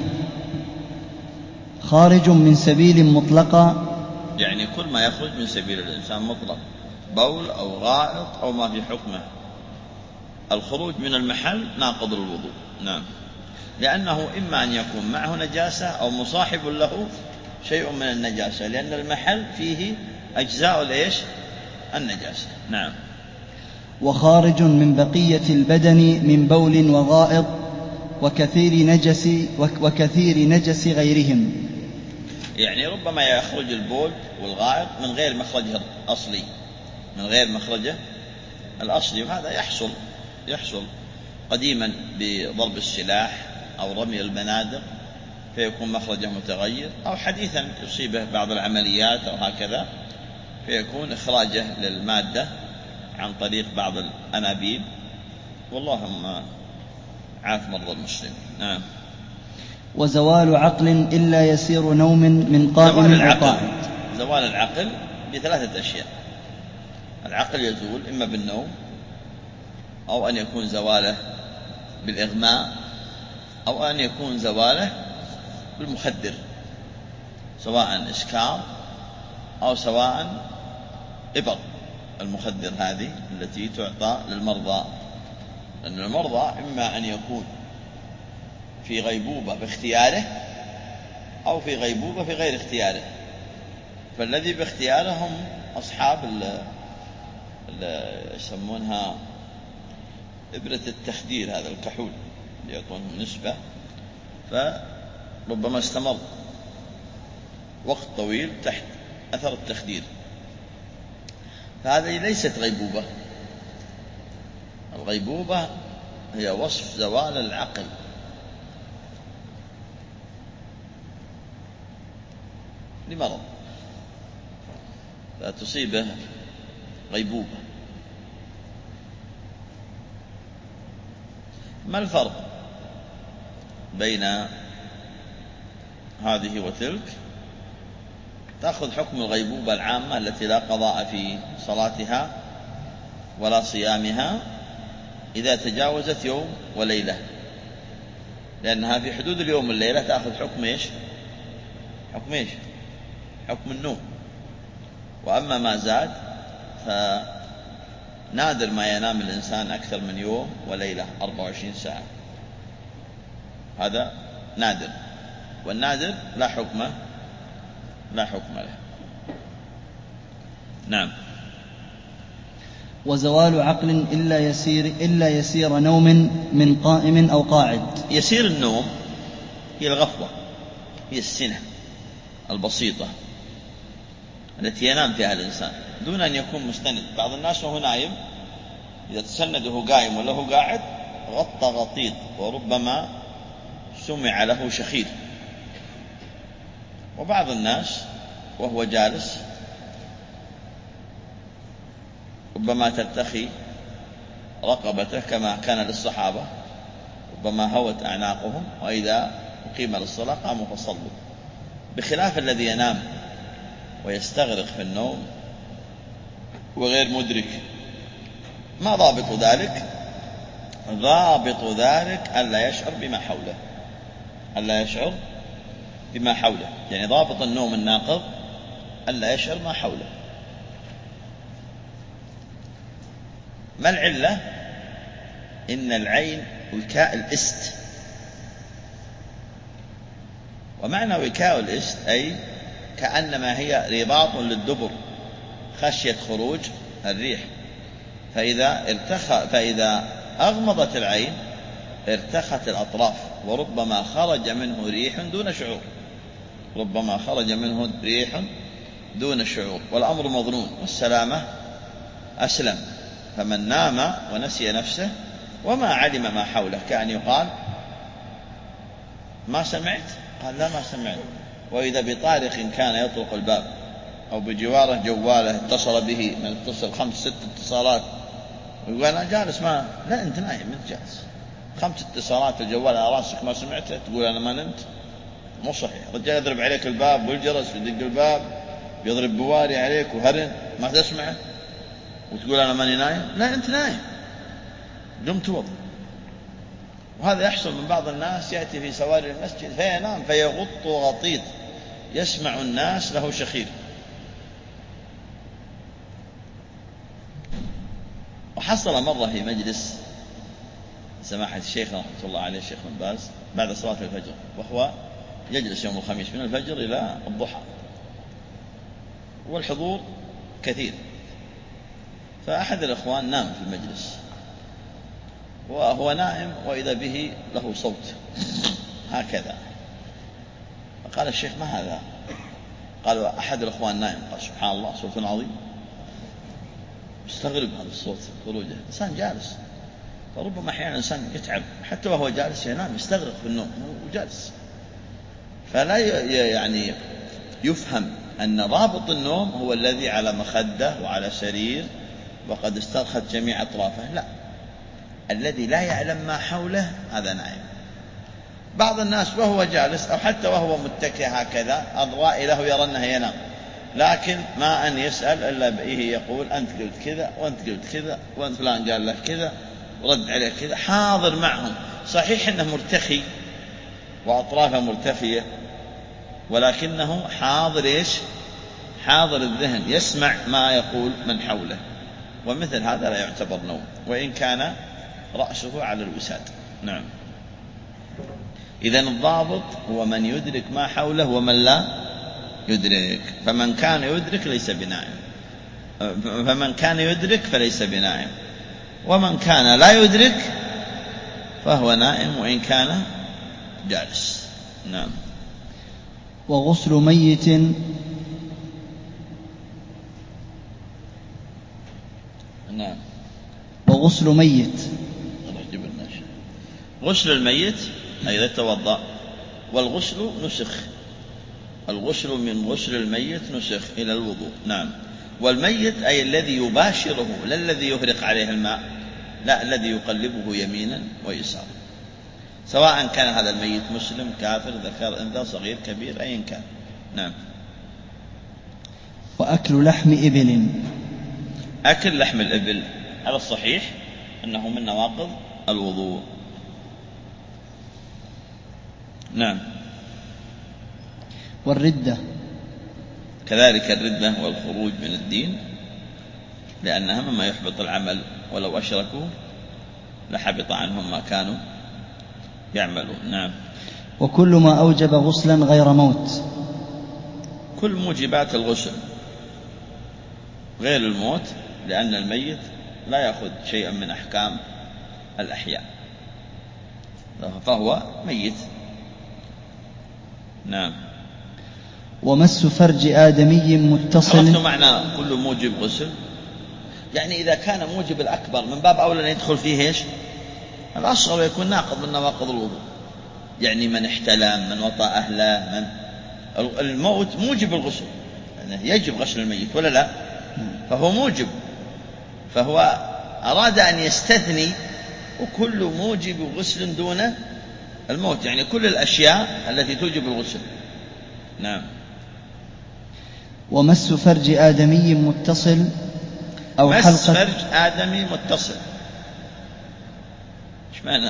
خارج من سبيل مطلقة، يعني كل ما يخرج من سبيل الإنسان مطلق، بول أو غائط أو ما في حكمه. الخروج من المحل ناقض الوضوء. نعم، لأنه إما أن يكون معه نجاسة أو مصاحب له شيء من النجاسة، لأن المحل فيه أجزاء ليش النجاسة. نعم. وخارج من بقية البدن من بول وغائط وكثير نجس وكثير نجس غيرهم. يعني ربما يخرج البول والغائط من غير مخرجه الأصلي، من غير مخرجه الأصلي، وهذا يحصل يحصل قديما بضرب السلاح أو رمي البنادق فيكون مخرجه متغير، أو حديثا يصيبه بعض العمليات أو هكذا فيكون إخراجه للمادة عن طريق بعض الأنابيب. واللهم عاف مرضى المسلمين. نعم. وزوال عقل إلا يسير نوم من قائم أو قاعد. زوال العقل بثلاثة أشياء. العقل يزول إما بالنوم، أو أن يكون زواله بالإغماء، أو أن يكون زواله بالمخدر، سواء إسكار أو سواء إبر المخدر هذه التي تعطى للمرضى. لأن المرضى إما أن يكون في غيبوبة باختياره أو في غيبوبة في غير اختياره. فالذي باختياره هم أصحاب اللي يسمونها إبرة التخدير، هذا الكحول يعطونهم نسبة، فربما استمر وقت طويل تحت أثر التخدير. فهذه ليست غيبوبة. الغيبوبة هي وصف زوال العقل. لمرض فتصيبه غيبوبة. ما الفرق بين هذه وتلك؟ تأخذ حكم الغيبوبة العامة التي لا قضاء في صلاتها ولا صيامها إذا تجاوزت يوم وليلة، لأنها في حدود اليوم والليلة تأخذ حكم إيش؟ حكم إيش؟ حكم النوم. وأما ما زاد فنادر ما ينام الإنسان أكثر من يوم وليلة أربعة وعشرين ساعة، هذا نادر، والنادر لا حكم لا حكم له. نعم. وزوال عقل إلا يسير إلا يسير نوم من قائم أو قاعد. يسير النوم هي الغفوة، هي السنة البسيطة التي ينام فيها الإنسان دون أن يكون مستند. بعض الناس وهو نايم إذا تسند وهو قائم ولا هو قاعد غطى غطيط، وربما سمع له شخير. وبعض الناس وهو جالس ربما ترتخي رقبته كما كان للصحابة، ربما هوت أعناقهم، وإذا أقيم للصلاة قاموا فصلوا، بخلاف الذي ينام ويستغرق في النوم وغير مدرك. ما ضابط ذلك؟ ضابط ذلك ألا يشعر بما حوله، ألا يشعر بما حوله، يعني ضابط النوم الناقض ألا يشعر ما حوله. ما العلة؟ إن العين وكاء الإست، ومعنى وكاء الإست أي كأنما هي رباط للدبر خشية خروج الريح، فإذا ارتخى فإذا أغمضت العين ارتخت الأطراف، وربما خرج منه ريح دون شعور، ربما خرج منه ريح دون شعور، والأمر مظنون والسلامة أسلم. فمن نام ونسي نفسه وما علم ما حوله، كأن يقال ما سمعت؟ قال لا ما سمعت. وإذا بطارق كان يطرق الباب أو بجواره جواله اتصل به، من اتصل خمس ست اتصالات، ويقول أنا جالس، ما لا أنت نايم، أنت جالس، خمس اتصالات الجوال على راسك ما سمعته، تقول أنا ما نمت؟ مو صحيح. رجال يضرب عليك الباب والجرس ويدق الباب، بيضرب بواري عليك وهرن، ما تسمعه وتقول أنا ماني نايم؟ لا أنت نايم، قم توضأ. وهذا يحصل من بعض الناس، يأتي في سواري المسجد فينام فيغط غطيط يسمع الناس له شخير. وحصل مرة في مجلس سماحة الشيخ رحمة الله عليه الشيخ بن باز بعد صلاة الفجر، وهو يجلس يوم الخميس من الفجر إلى الضحى والحضور كثير، فأحد الإخوان نام في المجلس، وهو نائم وإذا به له صوت هكذا، فقال الشيخ ما هذا؟ قال أحد الإخوان نائم. قال سبحان الله، صوت عظيم، مستغرب هذا الصوت خروجه، إنسان جالس، فربما أحيانا إنسان يتعب حتى وهو جالس ينام، يستغرق في النوم وجالس. فلا يعني يفهم أن رابط النوم هو الذي على مخدة وعلى سرير وقد استرخت جميع أطرافه، لا، الذي لا يعلم ما حوله هذا نائم. بعض الناس وهو جالس أو حتى وهو متكئ هكذا الرائي له يرى أنه ينام، لكن ما أن يسأل إلا بإيه يقول أنت قلت كذا وأنت قلت كذا وأنت فلان قال لك كذا ورد عليك كذا، حاضر معهم. صحيح أنه مرتخي وأطرافه مرتفية، ولكنه حاضر إيش؟ حاضر الذهن، يسمع ما يقول من حوله، ومثل هذا لا يعتبر نوم وإن كان رأسه على الوساد. نعم. إذن الضابط هو من يدرك ما حوله ومن لا يدرك، فمن كان يدرك ليس بنائم، فمن كان يدرك فليس بنائم، ومن كان لا يدرك فهو نائم وإن كان جالس. نعم. وغسل ميت نعم. وغسل ميت غسل الميت أي إذا توضأ، والغسل نسخ، الغسل من غسل الميت نسخ إلى الوضوء. نعم. والميت أي الذي يباشره، لا الذي يهرق عليه الماء، لا، الذي يقلبه يمينا ويسارا، سواء كان هذا الميت مسلم كافر ذكر أنثى صغير كبير أيا كان. نعم. وأكل لحم إبل، أكل لحم الإبل على الصحيح أنه من نواقض الوضوء. نعم. والردة كذلك الردة والخروج من الدين، لأنها مما يحبط العمل، ولو أشركوا لحبط عنهم ما كانوا يعملون. نعم. وكل ما أوجب غسلا غير موت، كل موجبات الغسل غير الموت، لأن الميت لا يأخذ شيئا من أحكام الأحياء فهو ميت. نعم. ومس فرج آدمي متصل. عرفت معنى كل موجب غسل؟ يعني إذا كان موجب الأكبر من باب أولى أن يدخل فيه إيش الأصغر ويكون ناقض من نواقض الوضوء. يعني من احتلم، من وطأ أهله، من الموت موجب الغسل، يعني يجب غسل الميت ولا لا؟ فهو موجب، فهو أراد أن يستثني وكل موجب غسل دون الموت، يعني كل الأشياء التي توجب الغسل. نعم. ومس فرج آدمي متصل أو مس حلقة فرج آدمي متصل، إيش معنى؟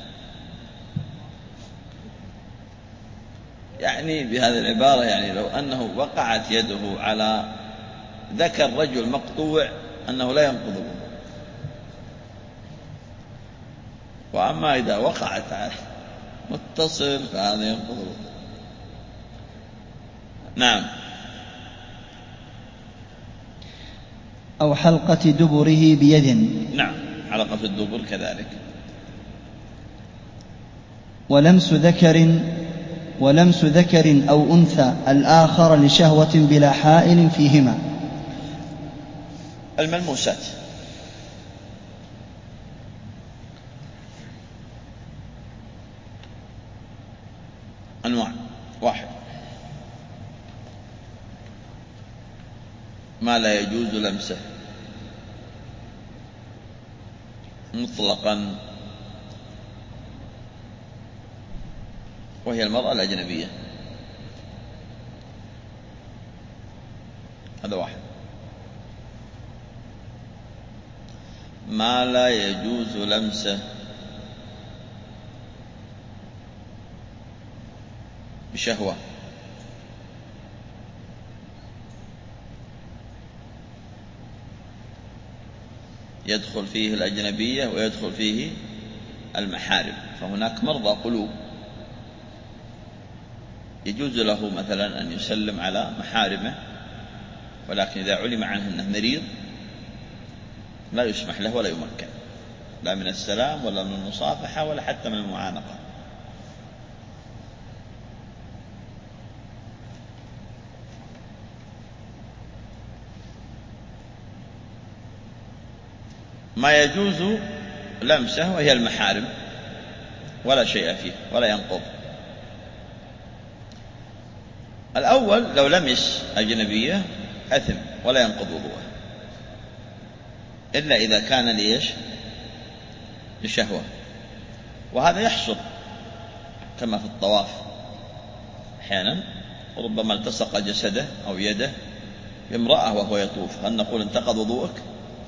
يعني بهذه العبارة يعني لو أنه وقعت يده على ذكر رجل مقطوع أنه لا ينقض الوضوء، وأما إذا وقعت على متصل فهذا ينقض الوضوء. نعم. أو حلقة دبره بيد. نعم، حلقة الدبر كذلك. ولمس ذكر ولمس ذكر أو أنثى الآخر لشهوة بلا حائل فيهما. الملموسات أنواع: واحد، ما لا يجوز لمسه مطلقا، وهي المرأة الأجنبية، هذا واحد. ما لا يجوز لمسه بشهوة، يدخل فيه الأجنبية ويدخل فيه المحارم. فهناك مرضى قلوب يجوز له مثلا أن يسلم على محارمه، ولكن إذا علم عنه أنه مريض لا يسمح له ولا يمكن، لا من السلام ولا من المصافحة ولا حتى من المعانقة. ما يجوز لمسه وهي المحارم ولا شيء فيه ولا ينقض. الأول لو لمس أجنبية أثم ولا ينقض وضوءه، إلا إذا كان ليش لشهوة، وهذا يحصل كما في الطواف أحيانا، ربما التصق جسده أو يده بامرأة وهو يطوف، هل نقول انتقض وضوءك؟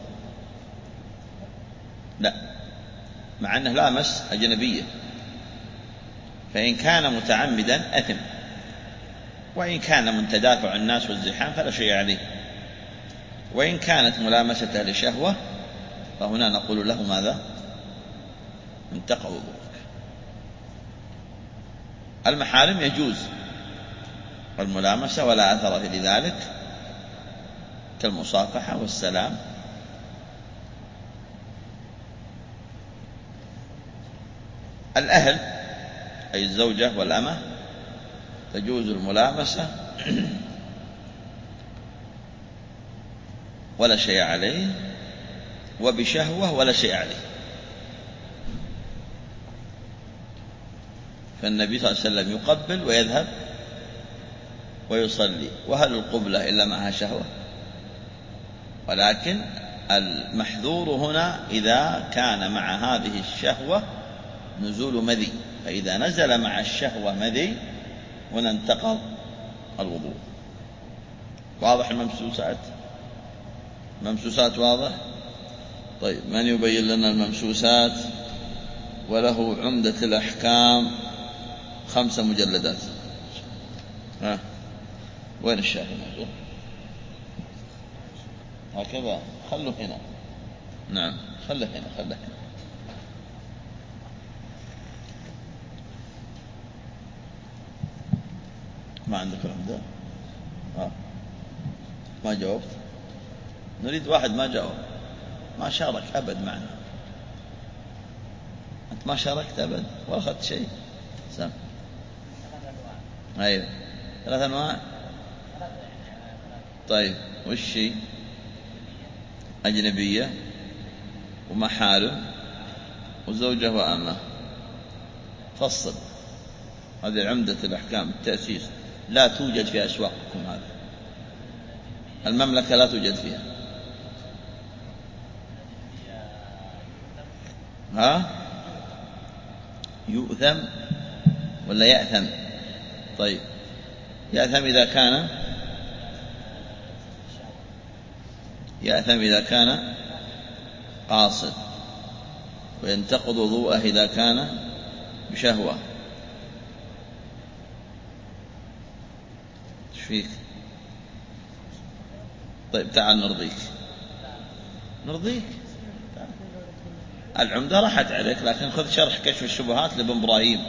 لا، مع أنه لامس أجنبية، فإن كان متعمدا أثم، وإن كان من تدافع الناس والزحام فلا شيء عليه، وإن كانت ملامسته لشهوة فهنا نقول له ماذا؟ انتقض وضوءك. المحارم يجوز الملامسة ولا أثر في ذلك، كالمصافحة والسلام. الأهل أي الزوجة والأمة تجوز الملامسة ولا شيء عليه، وبشهوة ولا شيء عليه. فالنبي صلى الله عليه وسلم يقبل ويذهب ويصلي، وهل القبلة إلا معها شهوة؟ ولكن المحذور هنا إذا كان مع هذه الشهوة نزول مذي، فإذا نزل مع الشهوة مذي وننتقض الوضوء. واضح الممسوسات؟ الممسوسات واضح؟ طيب، من يبين لنا الممسوسات؟ وله عمدة الأحكام خمسة مجلدات. ها، وين الشاهد؟ هكذا، خلوا هنا. نعم، خله هنا، خله هنا. ما عندك عمدة؟ ها، ما جاوبت. نريد واحد ما جاوب، ما شارك أبد معنا. أنت ما شاركت أبد ولا أخذت شيء. سم. أيوة، ثلاث أنواع. طيب، وش شيء؟ أجنبية ومحارم وزوجة وأمة. فصل. هذه عمدة الأحكام التأسيس، لا توجد في أسواقكم هذا، المملكة لا توجد فيها. ها؟ يؤثم ولا يأثم؟ طيب، يأثم إذا كان يأثم إذا كان قاصد، وينتقض وضوءه إذا كان بشهوة. ايش فيك؟ طيب تعال نرضيك نرضيك العمدة راحت عليك، لكن خذ شرح كشف الشبهات لابن إبراهيم،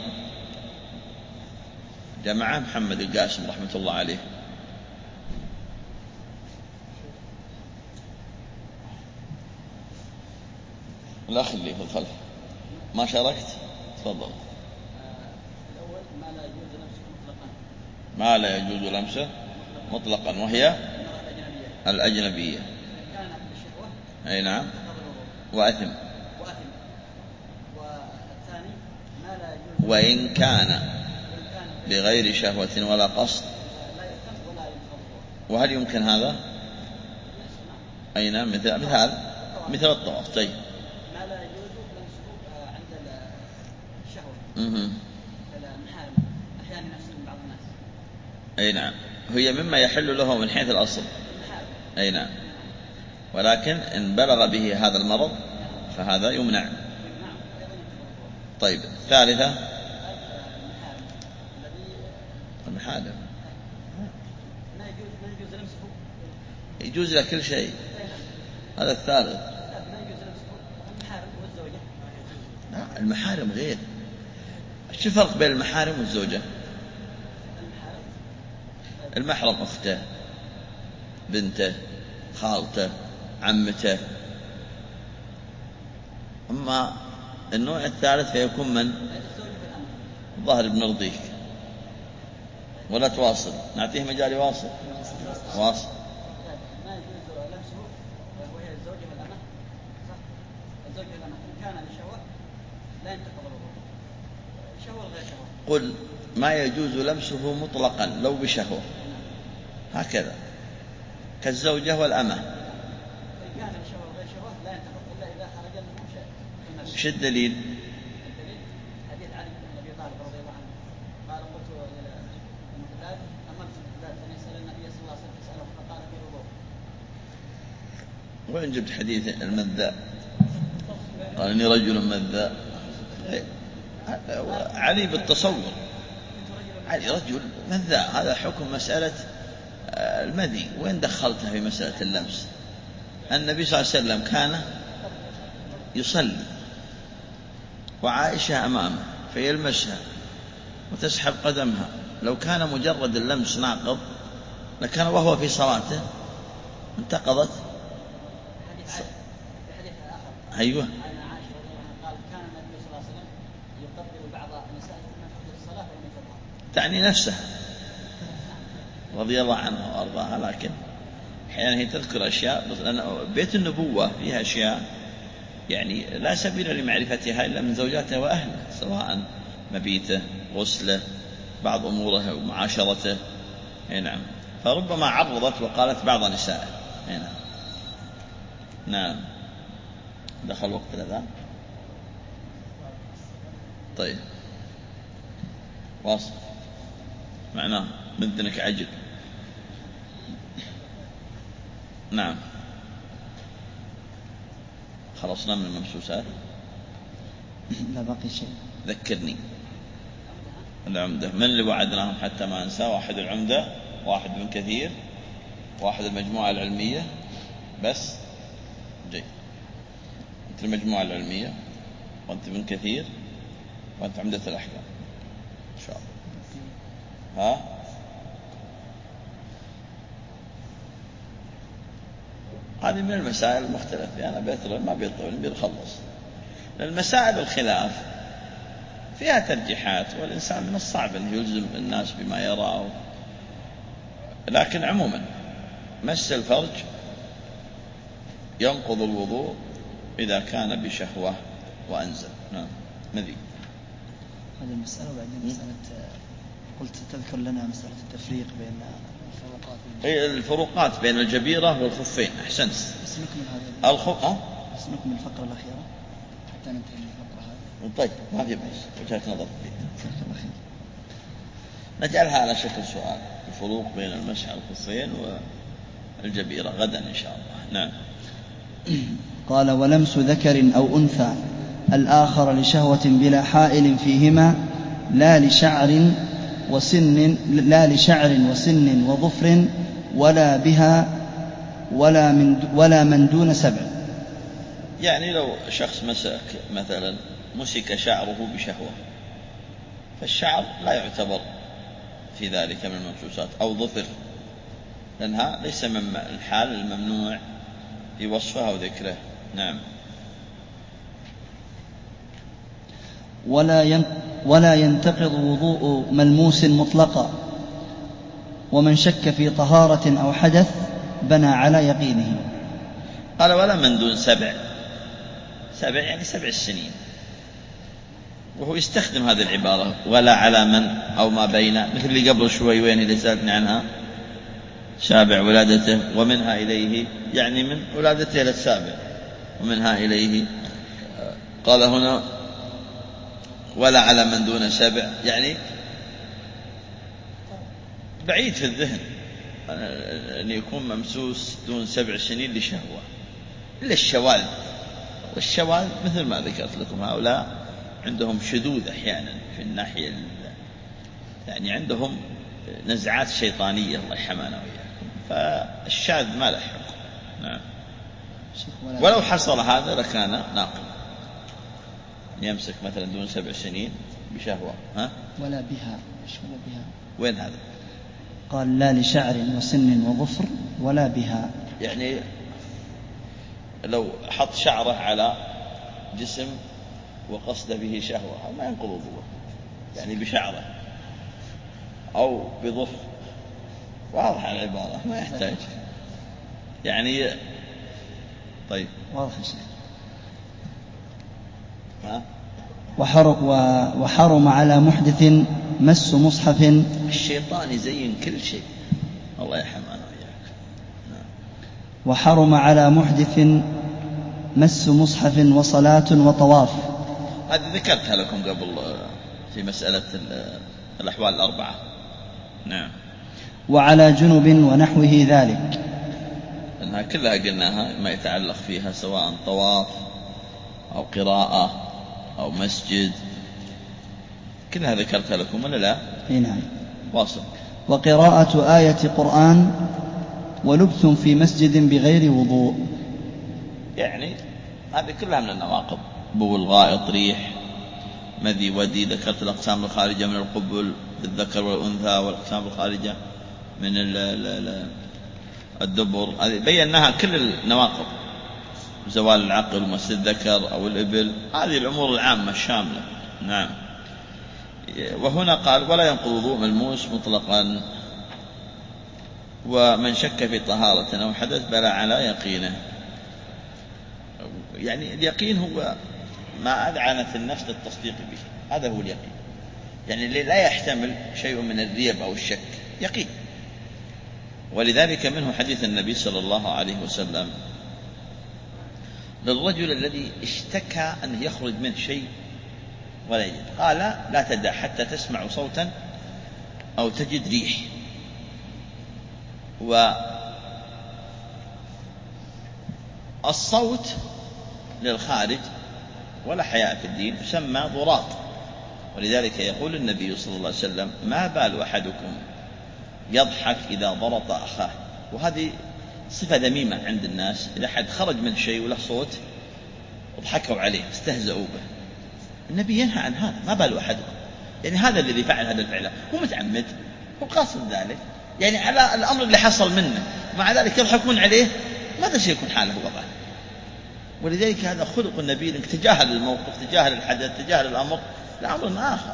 جماعة محمد القاسم رحمة الله عليه. لا خليه في الخلف، ما شاركت؟ تفضل. ما لا يجوز لمسه مطلقا، وهي الأجنبية. أي نعم. وأثم. وإن كان بغير شهوة ولا قصد. وهل يمكن هذا؟ أي نعم، مثل مثال مثل الطواف. طيب. ما لا يجوز لمسه عند الشهوة. اها. المحارم أحيانا يحصل بعض الناس. أي نعم، هي مما يحل له من حيث الأصل. أي نعم، ولكن إن بلغ به هذا المرض فهذا يمنع. طيب، الثالثة المحارم. ما يجوز ما يجوز لمسه. يجوز له كل شيء. هذا الثالث. ما يجوز لمسه المحارم والزوجة. لا، المحارم غير. ايش الفرق بين المحارم والزوجة؟ المحرم أخته، بنته، خالته، عمته. أما النوع الثالث فيكون من؟ الظاهر بنرضيك ولا تواصل؟ نعطيه مجال يواصل. واصل. ما يجوز لمسه وهي الزوجة والأمة. صح؟ الزوجة والأمة إن كان للشهوة لا ينتقض الوضوء. شهوة غير شهوة. قل ما يجوز لمسه مطلقا لو بشهوة، هكذا كالزوجة والأمة. إن كان للشهوة غير شهوة لا ينتقض إلا إذا خرج منه شيء. ايش الدليل؟ الدليل حديث علي بن أبي طالب رضي الله عنه قال قلت للمقداد أمرت المقداد أن يسأل النبي صلى الله عليه وسلم يسأله فقال في الوضوء. وين جبت حديث المذاء؟ قال إني رجل مذاء. علي بالتصور، علي رجل مذاء، هذا حكم مسألة المذي. وين دخلتها في مسألة اللمس؟ النبي صلى الله عليه وسلم كان يصلي وعائشة أمامه فيلمسها وتسحب قدمها. لو كان مجرد اللمس ناقض لكان وهو في صلاته انتقضت. أيوة. قال كان النبي صلى الله عليه وسلم يقبل بعض نسائه من فضل الصلاة ومن فضلها. تعني نفسه رضي الله عنه وأرضاها، لكن أحيانا هي تذكر أشياء، لأن بيت النبوة فيها أشياء يعني لا سبيل لمعرفتها إلا من زوجاته وأهله، سواء مبيته، غسله، بعض أموره ومعاشرته. نعم، فربما عرضت وقالت بعض نسائه. نعم. نعم. دخل وقت الأذان. طيب، واصل. معناه مذنك عجل. نعم. خلصنا من الممسوسات. لا باقي شيء. ذكرني. العمدة من اللي وعدناهم حتى ما أنسى؟ واحد العمدة، واحد من كثير، واحد المجموعة العلمية. بس جيد، أنت المجموعة العلمية، وأنت من كثير، وأنت عمدة الأحكام إن شاء الله. ها؟ هذه من المسائل المختلفة. أنا بيطول ما بيطول بيخلص. المسائل الخلاف فيها ترجيحات، والإنسان من الصعب أن يلزم الناس بما يراه، لكن عموما مس الفرج ينقض الوضوء إذا كان بشهوة وأنزل. نعم مذي. هذه المسألة. وبعدين مسألة قلت تذكر لنا مسألة التفريق بين الفروقات بين الفروقات بين الجبيرة والخفين. أحسنت. بس نكمل هذا الخف أه؟ بس نكمل الفقرة الأخيرة حتى ننتهي من الفقرة هذه. طيب ما في بس وجهة نظر فيه. جزاك الله خير. نجعلها على شكل سؤال. الفروق بين المسح على الخفين والجبيرة غدا إن شاء الله. نعم. قال ولمس ذكر أو أنثى الآخر لشهوة بلا حائل فيهما لا لشعر وسن لا لشعر وسن وظفر ولا بها ولا من ولا من دون سبع. يعني لو شخص مسك مثلا مسك شعره بشهوة فالشعر لا يعتبر في ذلك من الممسوسات، أو ظفر لأنها ليس من الحال الممنوع في وصفها وذكره. نعم. ولا ولا ينتقض وضوء ملموس مطلقا، ومن شك في طهارة أو حدث بنى على يقينه. قال ولا من دون سبع. سبع يعني سبع السنين، وهو يستخدم هذه العبارة ولا على من أو ما بين، مثل اللي قبل شوي وين اللي سألتني عنها سابع ولادته ومنها إليه، يعني من ولادته إلى السابع ومنها إليه. قال هنا ولا على من دون سبع، يعني بعيد في الذهن أن يكون ممسوس دون سبع سنين لشهوة، إلا الشواذ. والشواذ مثل ما ذكرت لكم هؤلاء عندهم شذوذ أحيانا في الناحية، يعني عندهم نزعات شيطانية الله يحمانا وإياكم، فالشاذ ما له حكم. نعم. ولو حصل هذا لكان ناقض، يمسك مثلا دون سبع سنين بشهوة. ها؟ ولا بها. إيش ولا بها؟ وين هذا؟ قال لا لشعر وسن وظفر ولا بها، يعني لو حط شعره على جسم وقصد به شهوة ما ينقض وضوءه، يعني بشعره أو بظفر. واضح العبارة ما يحتاج يعني. طيب واضح يا شيخ. ها؟ وحرم على محدث مس مصحف. الشيطان يزين كل شيء الله يحمانا وإياك. وحرم على محدث مس مصحف وصلاة وطواف. هذه ذكرتها لكم قبل في مسألة الأحوال الأربعة. نعم. وعلى جنب ونحوه ذلك، أنها كلها قلناها ما يتعلق فيها سواء طواف أو قراءة أو مسجد، كلها ذكرتها لكم ولا لا؟ نعم. واصل. وقراءة آية قرآن ولبث في مسجد بغير وضوء، يعني هذه كلها من النواقض. بول غائط ريح مذي ودي. ذكرت الأقسام الخارجة من القبل بالذكر والأنثى، والأقسام الخارجة من الدبر، هذه بيناها كل النواقض. زوال العقل ومس الذكر أو الإبل، هذه الأمور العامة الشاملة. نعم. وهنا قال ولا ينقض وضوء ملموس مطلقا، ومن شك في طهارة أو حدث بلى على يقينه. يعني اليقين هو ما أذعنت النفس للتصديق به، هذا هو اليقين. يعني اللي لا يحتمل شيء من الريب أو الشك يقين. ولذلك منه حديث النبي صلى الله عليه وسلم للرجل الذي اشتكى أن يخرج منه شيء ولا يجد، قال لا تدع حتى تسمع صوتا أو تجد ريح. والصوت للخارج ولا حياء في الدين يسمى ضراط. ولذلك يقول النبي صلى الله عليه وسلم ما بال أحدكم يضحك إذا ضرط أخاه. وهذه صفة ذميمة عند الناس، إذا حد خرج من شيء وله صوت وضحكوا عليه استهزأوا به. النبي ينهى عن هذا، ما بال أحدكم، يعني هذا الذي فعل هذا الفعل هو متعمد، هو قاصد ذلك، يعني على الأمر اللي حصل منه، مع ذلك يضحكون عليه، ماذا سيكون حاله وضعه؟ ولذلك هذا خلق النبي، انك تجاهل الموقف، تجاهل الحدث، تجاهل الأمر لأمر آخر.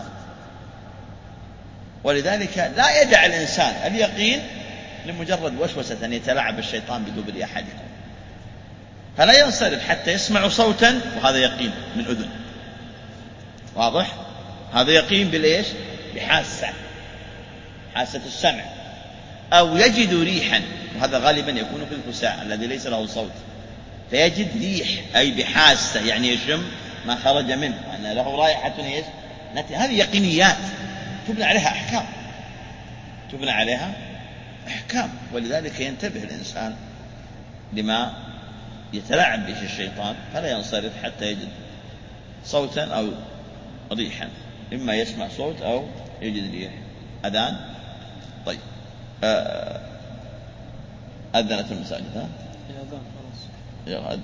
ولذلك لا يدع الإنسان اليقين لمجرد وسوسة أن يتلاعب الشيطان بقبل أحدكم. فلا ينصرف حتى يسمع صوتا، وهذا يقين من أذن، واضح؟ هذا يقين بالإيش؟ بحاسة، حاسة السمع، أو يجد ريحا، وهذا غالبا يكون في الفساء الذي ليس له صوت، فيجد ريح أي بحاسة، يعني يشم ما خرج منه، أن له رائحة إيش؟ هذه يقينيات تبنى عليها أحكام، تبنى عليها أحكام. ولذلك ينتبه الإنسان لما يتلاعب به الشيطان، فلا ينصرف حتى يجد صوتا أو ريحا، إما يسمع صوت أو يجد ريح. أذان. طيب آه، أذنت المساجد. ها أذان خلاص يا غد.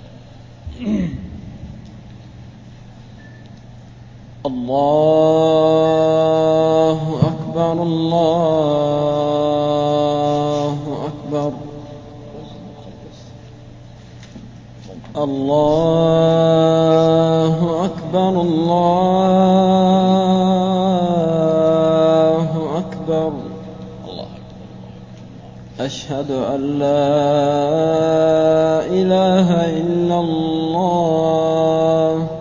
الله أكبر الله أكبر الله أكبر الله أكبر. أشهد أن لا إله إلا الله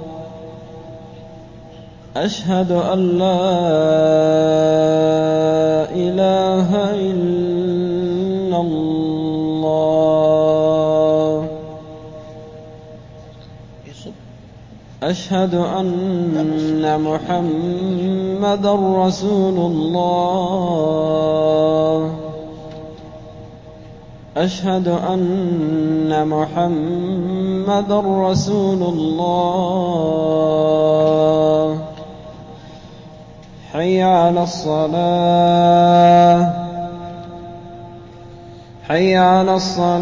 أشهد أن لا إله إلا الله أشهد أن محمدا رسول الله أشهد أن محمدا رسول الله. حي على الصلاة حي على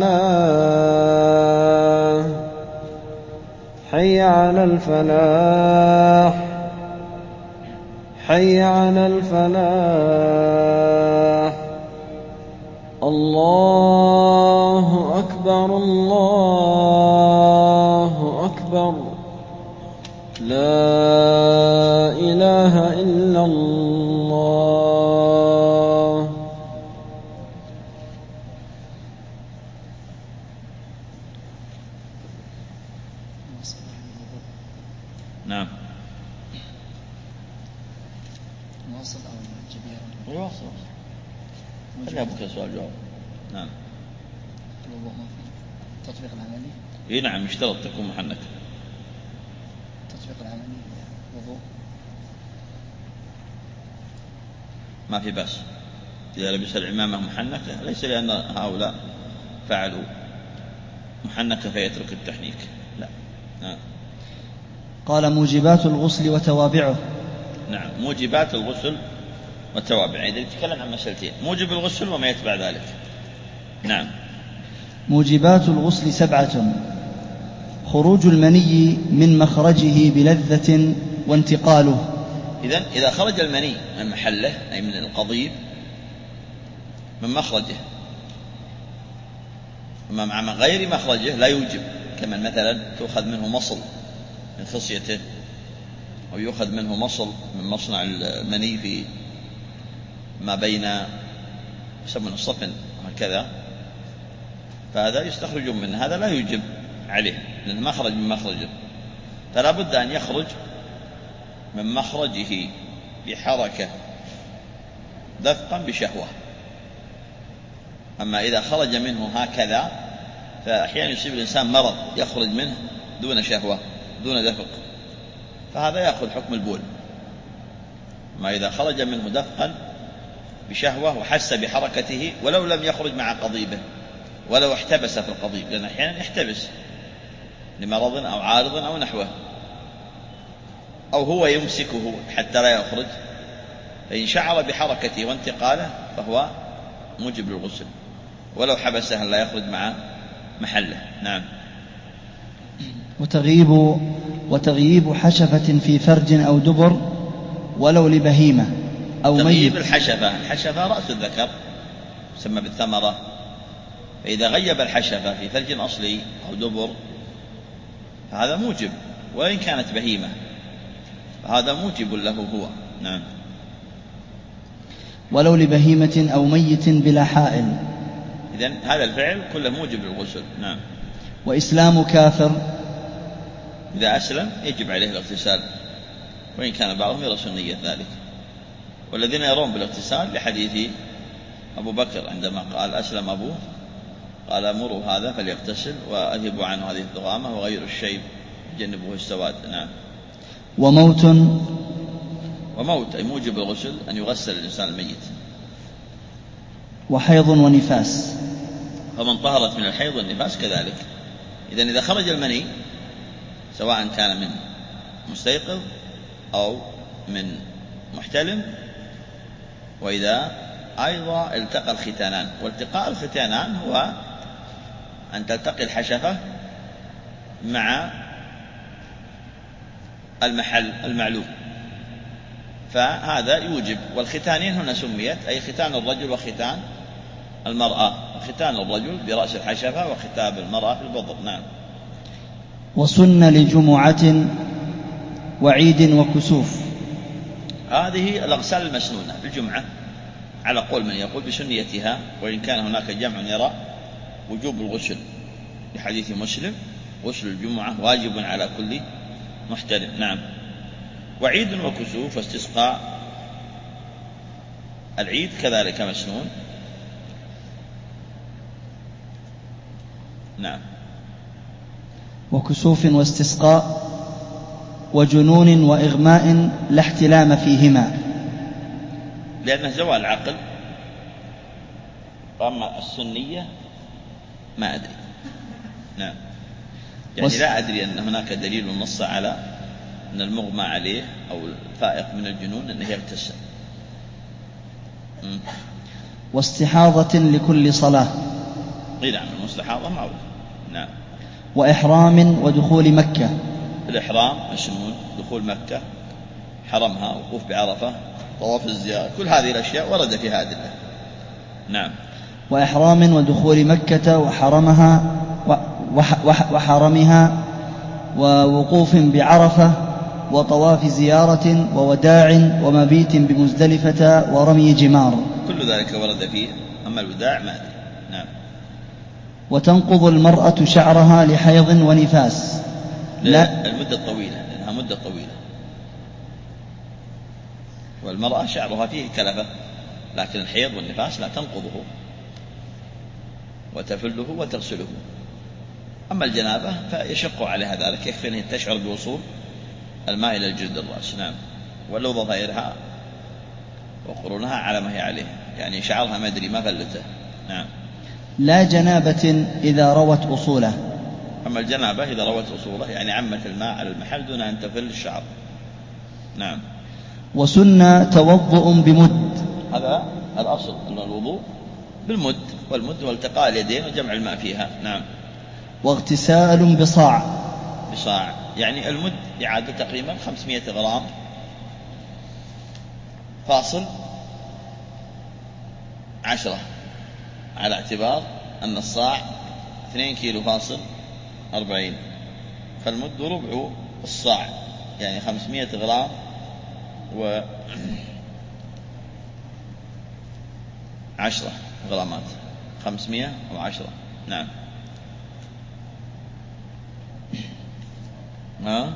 الصلاة حي على الفلاح حي على الفلاح. الله أكبر الله أكبر لا إله إلا الله. نعم نواصل أو الجبيرة؟ نواصل. خليها بكرة سؤال جواب. نعم. الوضوء ما في التطبيق العملي؟ إيه نعم، يشترط تكون محنك. التطبيق العملي وضوء ما في بأس إذا لبس العمامة محنكة، ليس لأن هؤلاء فعلوا محنكة فيترك التحنيك، لا. نعم. قال موجبات الغسل وتوابعه. نعم، موجبات الغسل والتوابع. إذا نتكلم عن مسألتين: موجب الغسل وما يتبع ذلك. نعم. موجبات الغسل سبعة: خروج المني من مخرجه بلذة وانتقاله. إذن إذا خرج المني من محله أي من القضيب من مخرجه، أما مع غير مخرجه لا يوجب، كما مثلا تأخذ منه مصل من خصيته، أو يأخذ منه مصل من مصنع المني في ما بين يسمونه الصفن هكذا، فهذا يستخرج منه، هذا لا يوجب عليه لأنه ما خرج من مخرجه، فلا بد أن يخرج من مخرجه بحركة دفقا بشهوة. أما إذا خرج منه هكذا فأحيانا يصيب الإنسان مرض يخرج منه دون شهوة دون دفق، فهذا يأخذ حكم البول. ما إذا خرج منه دفقا بشهوة وحس بحركته ولو لم يخرج مع قضيبه، ولو احتبس في القضيب، لأن أحيانا يحتبس لمرض أو عارض أو نحوه، أو هو يمسكه حتى لا يخرج، فإن شعر بحركته وانتقاله فهو موجب للغسل، ولو حبسه لا يخرج مع محله. نعم. وتغييب وتغييب حشفة في فرج أو دبر ولو لبهيمة أو ميت. تغييب الحشفة، الحشفة رأس الذكر يسمى بالثمرة، فإذا غيب الحشفة في فرج أصلي أو دبر فهذا موجب، وإن كانت بهيمة فهذا موجب له هو. نعم. ولو لبهيمة أو ميت بلا حائل. إذن هذا الفعل كله موجب للغسل. نعم. وإسلام كافر. إذا أسلم يجب عليه الاغتسال، وإن كان بعضهم يرى سنية ذلك. والذين يرون بالاغتسال لحديث أبو بكر عندما قال أسلم أبوه قال أمروا هذا فليغتسل وأذهبوا عنه هذه الضغامة وغير الشيب جنبه السواد. نعم. وموت وموت أي موجب الغسل أن يغسل الإنسان الميت. وحيض ونفاس. فمن طهرت من الحيض والنفاس كذلك. إذن إذا خرج المني سواء كان من مستيقظ أو من محتلم، وإذا أيضا التقى الختانان، والتقاء الختانان هو أن تلتقي الحشفة مع المحل المعلوم، فهذا يوجب. والختانين هنا سميت أي ختان الرجل وختان المرأة، ختان الرجل برأس الحشفة وختان المرأة في البضر. نعم. وسن لجمعة وعيد وكسوف. هذه الأغسال المسنونة بالجمعة على قول من يقول بسنيتها، وإن كان هناك جمع يرى وجوب الغسل لحديث مسلم غسل الجمعة واجب على كل محتلم. نعم. وعيد وكسوف واستسقاء العيد كذلك مسنون. نعم. وكسوف واستسقاء وجنون وإغماء لا احتلام فيهما، لأنه زوال العقل. أما السنية ما أدري. نعم. يعني وس... لا أدري أن هناك دليل نص على أن المغمى عليه أو الفائق من الجنون أنه يغتسل. واستحاضة لكل صلاة. إيه نعم. المستحاضة معروف. نعم. وإحرام ودخول مكة. الإحرام مسنون، دخول مكة حرمها، وقوف بعرفة، طواف الزيارة، كل هذه الأشياء ورد فيها أدلة. نعم. وإحرام ودخول مكة وحرمها وح وح وحرمها ووقوف بعرفة وطواف زيارة ووداع ومبيت بمزدلفة ورمي جمار، كل ذلك ورد فيه. أما الوداع ما أدري. نعم. وتنقض المرأة شعرها لحيض ونفاس. لا المدة الطويلة، لأنها مدة طويلة، والمرأة شعرها فيه كلفة، لكن الحيض والنفاس لا تنقضه وتفله وتغسله. أما الجنابة فيشق عليها ذلك، يكفي أن تشعر بوصول الماء إلى الجلد الرأس. نعم. ولو ضفائرها وقرونها على ما هي عليه، يعني شعرها ما أدري ما فلته. نعم. لا جنابة إذا روت أصوله. أما الجنابة إذا روت أصوله يعني عمت الماء على المحل دون أن تفل الشعر. نعم. وسن توضؤ بمد. هذا الأصل أن الوضوء بالمد، والمد هو التقاء اليدين وجمع الماء فيها. نعم. واغتسال بصاع. بصاع يعني المد يعادل تقريبا خمسمائة غرام فاصل عشرة، على اعتبار أن الصاع اثنين كيلو فاصل أربعين، فالمد ربع الصاع يعني خمسمائة غرام و عشرة غرامات، خمسمائة وعشرة. نعم. ها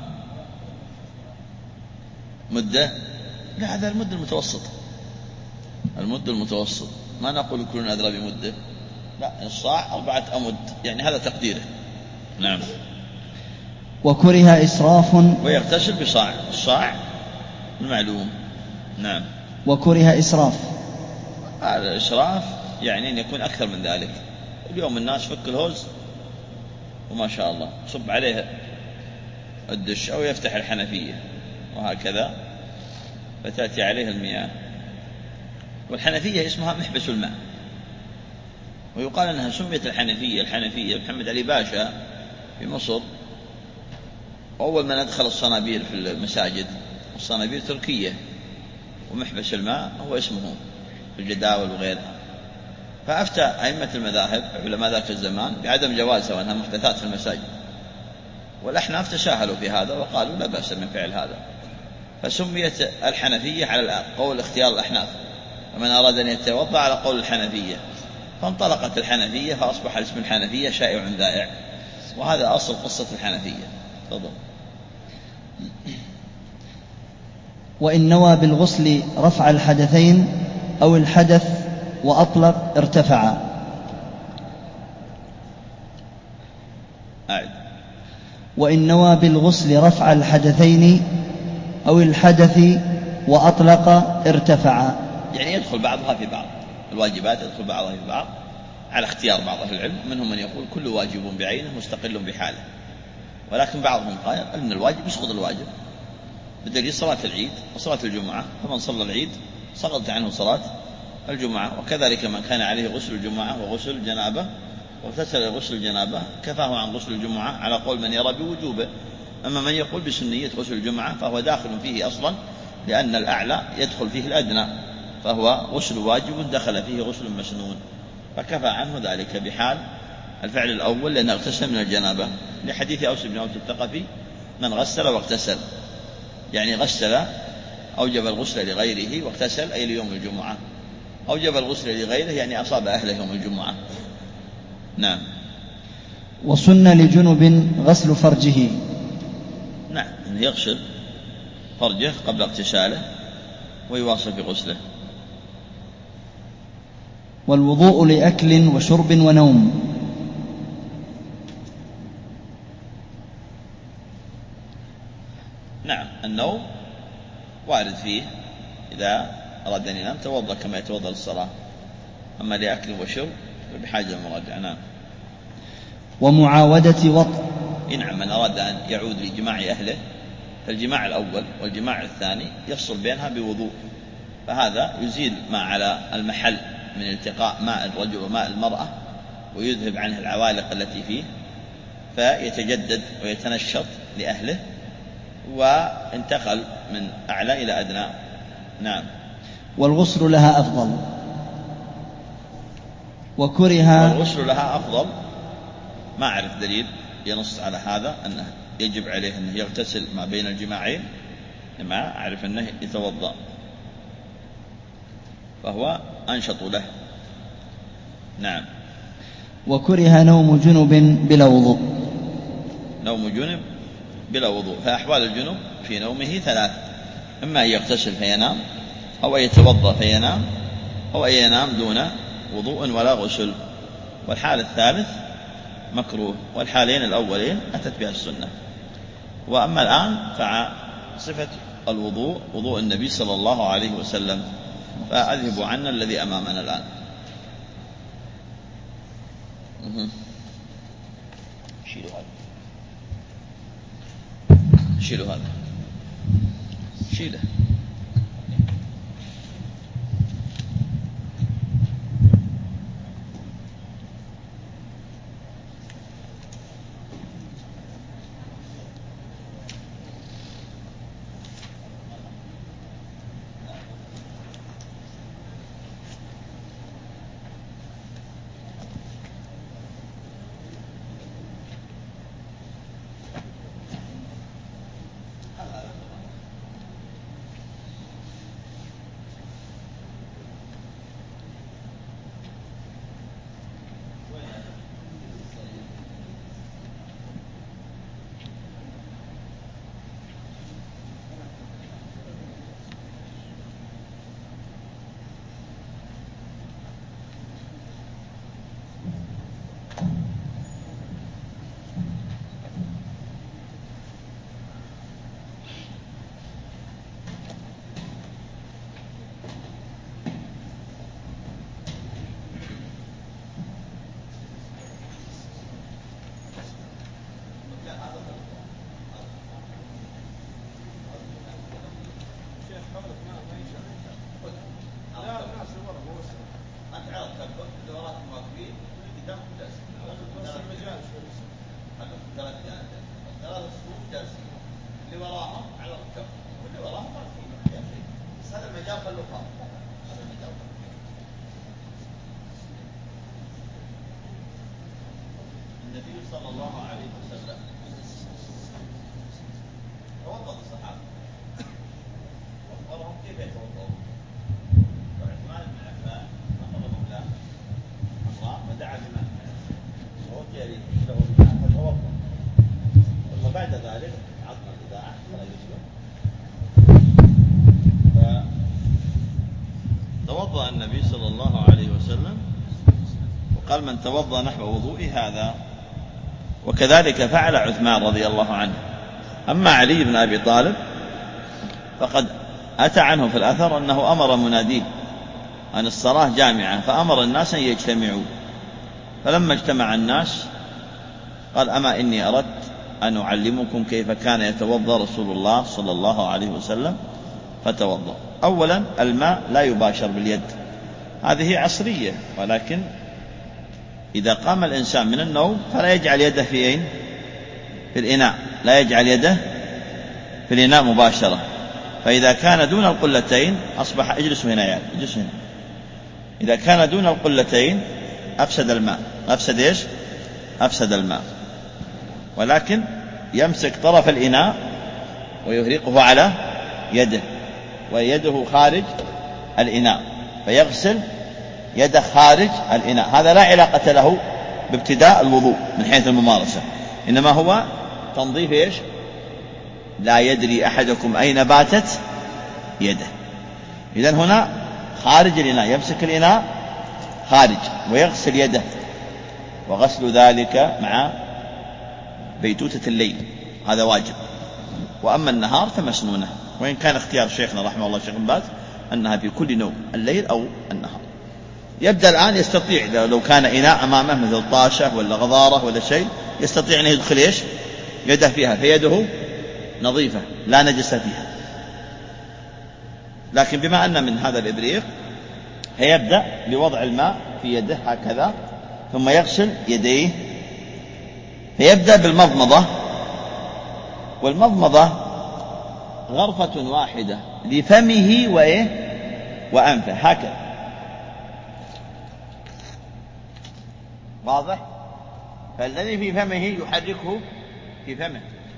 مدة؟ لا، هذا المد المتوسط، المد المتوسط، ما نقول كلنا أدرى بمدة، لا، الصاع أربعة أمد يعني هذا تقديره. نعم. وكره إسراف. ويغتسل بصاع، الصاع المعلوم. نعم. وكره إسراف. هذا الإسراف يعني أن يكون أكثر من ذلك. اليوم الناس فك الهوز وما شاء الله صب عليه الدش أو يفتح الحنفية وهكذا فتأتي عليه المياه، والحنفية اسمها محبس الماء، ويقال أنها سميت الحنفية الحنفية محمد علي باشا في مصر أول من أدخل الصنابير في المساجد، الصنابير تركية، ومحبس الماء هو اسمه في الجداول وغيرها. فأفتى أئمة المذاهب علماء ذاك الزمان بعدم جوازها وأنها محدثات في المساجد، والأحناف تساهلوا في هذا وقالوا لا بأس من فعل هذا، فسميت الحنفية على قول اختيار الأحناف، ومن أراد أن يتوضأ على قول الحنفية، فانطلقت الحنفية فأصبح اسم الحنفية شائع ذائع. وهذا أصل قصة الحنفية. تفضل. وإن نوى بالغسل رفع الحدثين أو الحدث وأطلق ارتفع. أعد. وإن نوى بالغسل رفع الحدثين أو الحدث وأطلق ارتفع، يعني يدخل بعضها في بعض، الواجبات يدخل بعضها في بعض على اختيار بعض أهل العلم. منهم من يقول كل واجب بعينه مستقل بحاله، ولكن بعضهم قال أن الواجب يسقط الواجب، بدليل صلاة العيد وصلاة الجمعة، فمن صلى العيد سقطت عنه صلاة الجمعة، وكذلك من كان عليه غسل الجمعة وغسل الجنابة واغتسل غسل الجنابة كفاه عن غسل الجمعة على قول من يرى بوجوبه. أما من يقول بسنية غسل الجمعة فهو داخل فيه أصلا، لأن الأعلى يدخل فيه الأدنى، فهو غسل واجب دخل فيه غسل مسنون، فكفى عنه ذلك بحال الفعل الأول لأنه اغتسل من الجنابة، لحديث أوس بن أوس الثقفي من غسل واغتسل، يعني غسل أوجب الغسل لغيره واغتسل أي ليوم الجمعة، أوجب الغسل لغيره يعني أصاب أهله يوم الجمعة. نعم. وسن لجنب غسل فرجه. نعم، أنه يغسل فرجه قبل اغتساله ويواصل بغسله. والوضوء لأكل وشرب ونوم. نعم، النوم وارد فيه، إذا أراد أن ينام توضأ كما يتوضأ للصلاة، أما لأكل وشرب فبحاجة المراجعة. نعم. ومعاودة وطء. نعم، من أراد أن يعود لجماع أهله فالجماع الأول والجماع الثاني يفصل بينها بوضوء، فهذا يزيل ما على المحل من التقاء ماء الرجل وماء المرأة ويذهب عنه العوالق التي فيه، فيتجدد ويتنشط لأهله، وانتقل من أعلى إلى أدنى. نعم. والغسل لها أفضل. وكره. والغسل لها أفضل، ما أعرف دليل ينص على هذا أنه يجب عليه أنه يغتسل ما بين الجماعين، ما أعرف أنه يتوضأ، فهو أنشط له. نعم. وكره نوم جنب بلا وضوء. نوم جنب بلا وضوء، فأحوال الجنب في نومه ثلاث: إما أن يغتسل فينام، أو أن يتوضأ فينام، أو أن ينام دون وضوء ولا غسل. والحال الثالث مكروه، والحالين الأولين أتت بها السنة. وأما الآن فصفة الوضوء وضوء النبي صلى الله عليه وسلم، فأذهب عنا الذي أمامنا الآن. شيلوا هذا، شيلوا هذا، شيله. النبي صلى الله عليه وسلم توضأ الصحابة وأخبرهم كيف يتوضأون، وعثمان بن عفان أمر مولاه أمراه ودعا بماء وأتي له بماء فتوضأ، توضأ النبي صلى الله عليه وسلم وقال من توضأ نحو وضوء هذا، وكذلك فعل عثمان رضي الله عنه. أما علي بن أبي طالب فقد أتى عنه في الأثر أنه أمر منادين أن الصلاة جامعة، فأمر الناس أن يجتمعوا، فلما اجتمع الناس قال أما إني أردت أن أعلمكم كيف كان يتوضأ رسول الله صلى الله عليه وسلم، فتوضأ. أولا الماء لا يباشر باليد، هذه عصرية، ولكن إذا قام الإنسان من النوم فلا يجعل يده في أين؟ في الإناء، لا يجعل يده في الإناء مباشرة. فإذا كان دون القلتين أصبح اجلسوا هنا يعني اجلسوا هنا. إذا كان دون القلتين أفسد الماء. أفسد إيش؟ أفسد الماء. ولكن يمسك طرف الإناء ويهرقه على يده، ويده خارج الإناء، فيغسل يده خارج الإناء. هذا لا علاقة له بابتداء الوضوء من حيث الممارسة، إنما هو تنظيف إيش؟ لا يدري أحدكم أين باتت يده. إذن هنا خارج الإناء، يمسك الإناء خارج ويغسل يده، وغسل ذلك مع بيتوتة الليل هذا واجب. وأما النهار فمسنونة، وإن كان اختيار شيخنا رحمه الله الشيخ بن باز أنها في كل نوم، الليل أو النهار. يبدأ الآن يستطيع لو كان إناء أمامه مثل طاشة ولا غضارة ولا شيء يستطيع أن يدخل إيش؟ يده فيها، فيده نظيفة لا نجس فيها. لكن بما أن من هذا الإبريق هيبدأ بوضع الماء في يده هكذا، ثم يغسل يديه، فيبدأ بالمضمضة. والمضمضة غرفة واحدة لفمه وإيه؟ وأنفه هكذا، واضح؟ فالذي في فمه يحركه في فمه،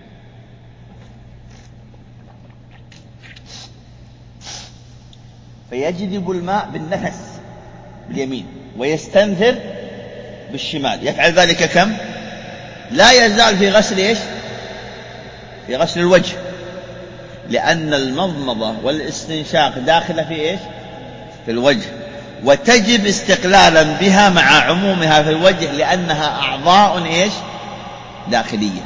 فيجذب الماء بالنفس باليمين ويستنثر بالشمال. يفعل ذلك كم؟ لا يزال في غسل إيش؟ في غسل الوجه، لأن المضمضة والاستنشاق داخلة في إيش؟ في الوجه، وتجب استقلالا بها مع عمومها في الوجه، لأنها أعضاء إيش؟ داخلية.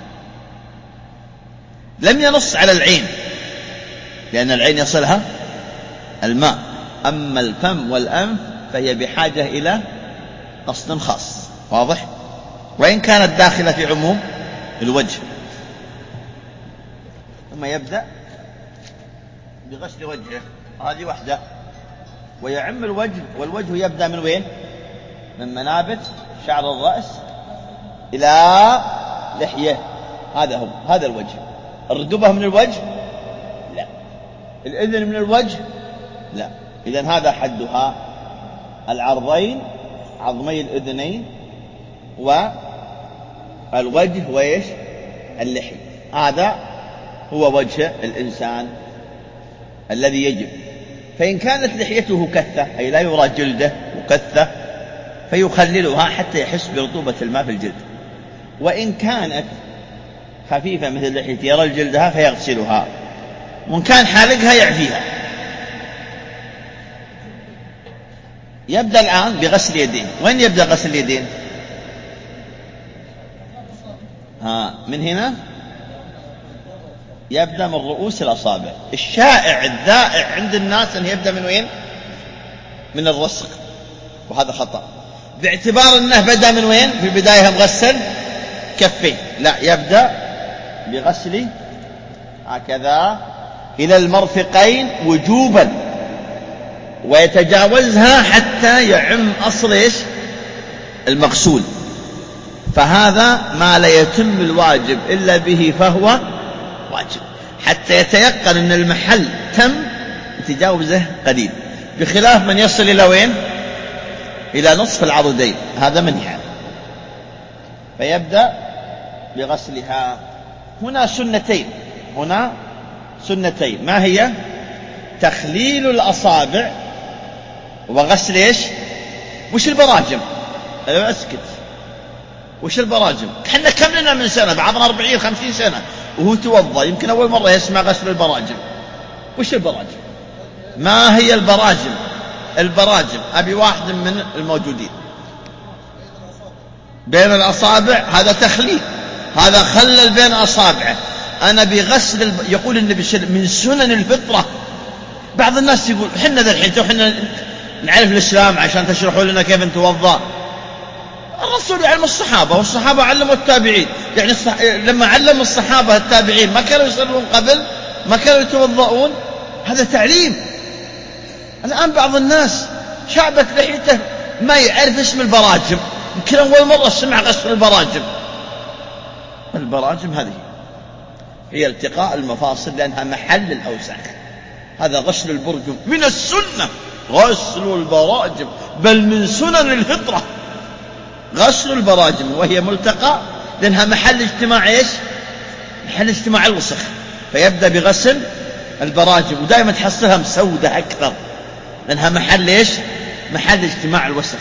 لم ينص على العين لأن العين يصلها الماء، أما الفم والأنف فهي بحاجة إلى قصد خاص، واضح؟ وإن كانت داخلة في عموم الوجه. ثم يبدأ بغسل وجهه، هذه وحدة، ويعم الوجه. والوجه يبدأ من وين؟ من منابت شعر الرأس إلى لحية، هذا هو، هذا الوجه. الردبة من الوجه؟ لا. الأذن من الوجه؟ لا. إذن هذا حدها، العرضين عظمي الأذنين والوجه وإيش؟ اللحي. هذا هو وجه الإنسان الذي يجب. فإن كانت لحيته كثة أي لا يرى جلده وكثة فيخللها حتى يحس برطوبة الماء في الجلد، وإن كانت خفيفة مثل لحية يرى جلدها فيغسلها، وإن كان حالقها يعفيها. يبدأ الآن بغسل يديه. وين يبدأ غسل اليدين؟ ها من هنا يبدأ من رؤوس الأصابع. الشائع الذائع عند الناس أن يبدأ من وين؟ من الرسغ، وهذا خطأ، باعتبار أنه بدأ من وين؟ في البداية مغسل كفين. لا، يبدأ بغسل هكذا إلى المرفقين وجوبا، ويتجاوزها حتى يعم أصل إيش؟ المغسول. فهذا ما لا يتم الواجب إلا به فهو واجب، حتى يتيقن أن المحل تم تجاوزه قليل، بخلاف من يصل إلى وين؟ إلى نصف العضدين، هذا منهي عنه. فيبدأ بغسلها. هنا سنتين، هنا سنتين. ما هي؟ تخليل الأصابع وغسل إيش؟ وش البراجم؟ أيوة أسكت، وش البراجم؟ احنا كم لنا من سنة، بعضنا أربعين خمسين سنة وهو توضى، يمكن أول مرة يسمع غسل البراجم. وش البراجم؟ ما هي البراجم؟ البراجم، أبي واحد من الموجودين بين الأصابع، هذا تخليل، هذا خلل بين أصابعه. أنا بغسل الب... يقول النبي صلى الله عليه وسلم من سنن الفطرة. بعض الناس يقول حنا ذا الحين حنا نعرف الإسلام عشان تشرحوا لنا كيف نتوضأ. الرسول يعلم الصحابة والصحابة علموا التابعين، يعني الصح... لما علم الصحابة التابعين ما كانوا يصلون قبل، ما كانوا يتوضؤون، هذا تعليم. الآن بعض الناس شعبت لحيته ما يعرف اسم البراجم، يمكن أول مرة سمع غسل البراجم. البراجم هذه هي التقاء المفاصل لأنها محل الأوساخ، هذا غسل البرجم من السنة، غسل البراجم بل من سنن الفطرة غسل البراجم، وهي ملتقى لأنها محل اجتماع إيش؟ محل اجتماع الوسخ، فيبدأ بغسل البراجم، ودائما تحصلها مسودة أكثر لأنها محل إيش؟ محل اجتماع الوسخ.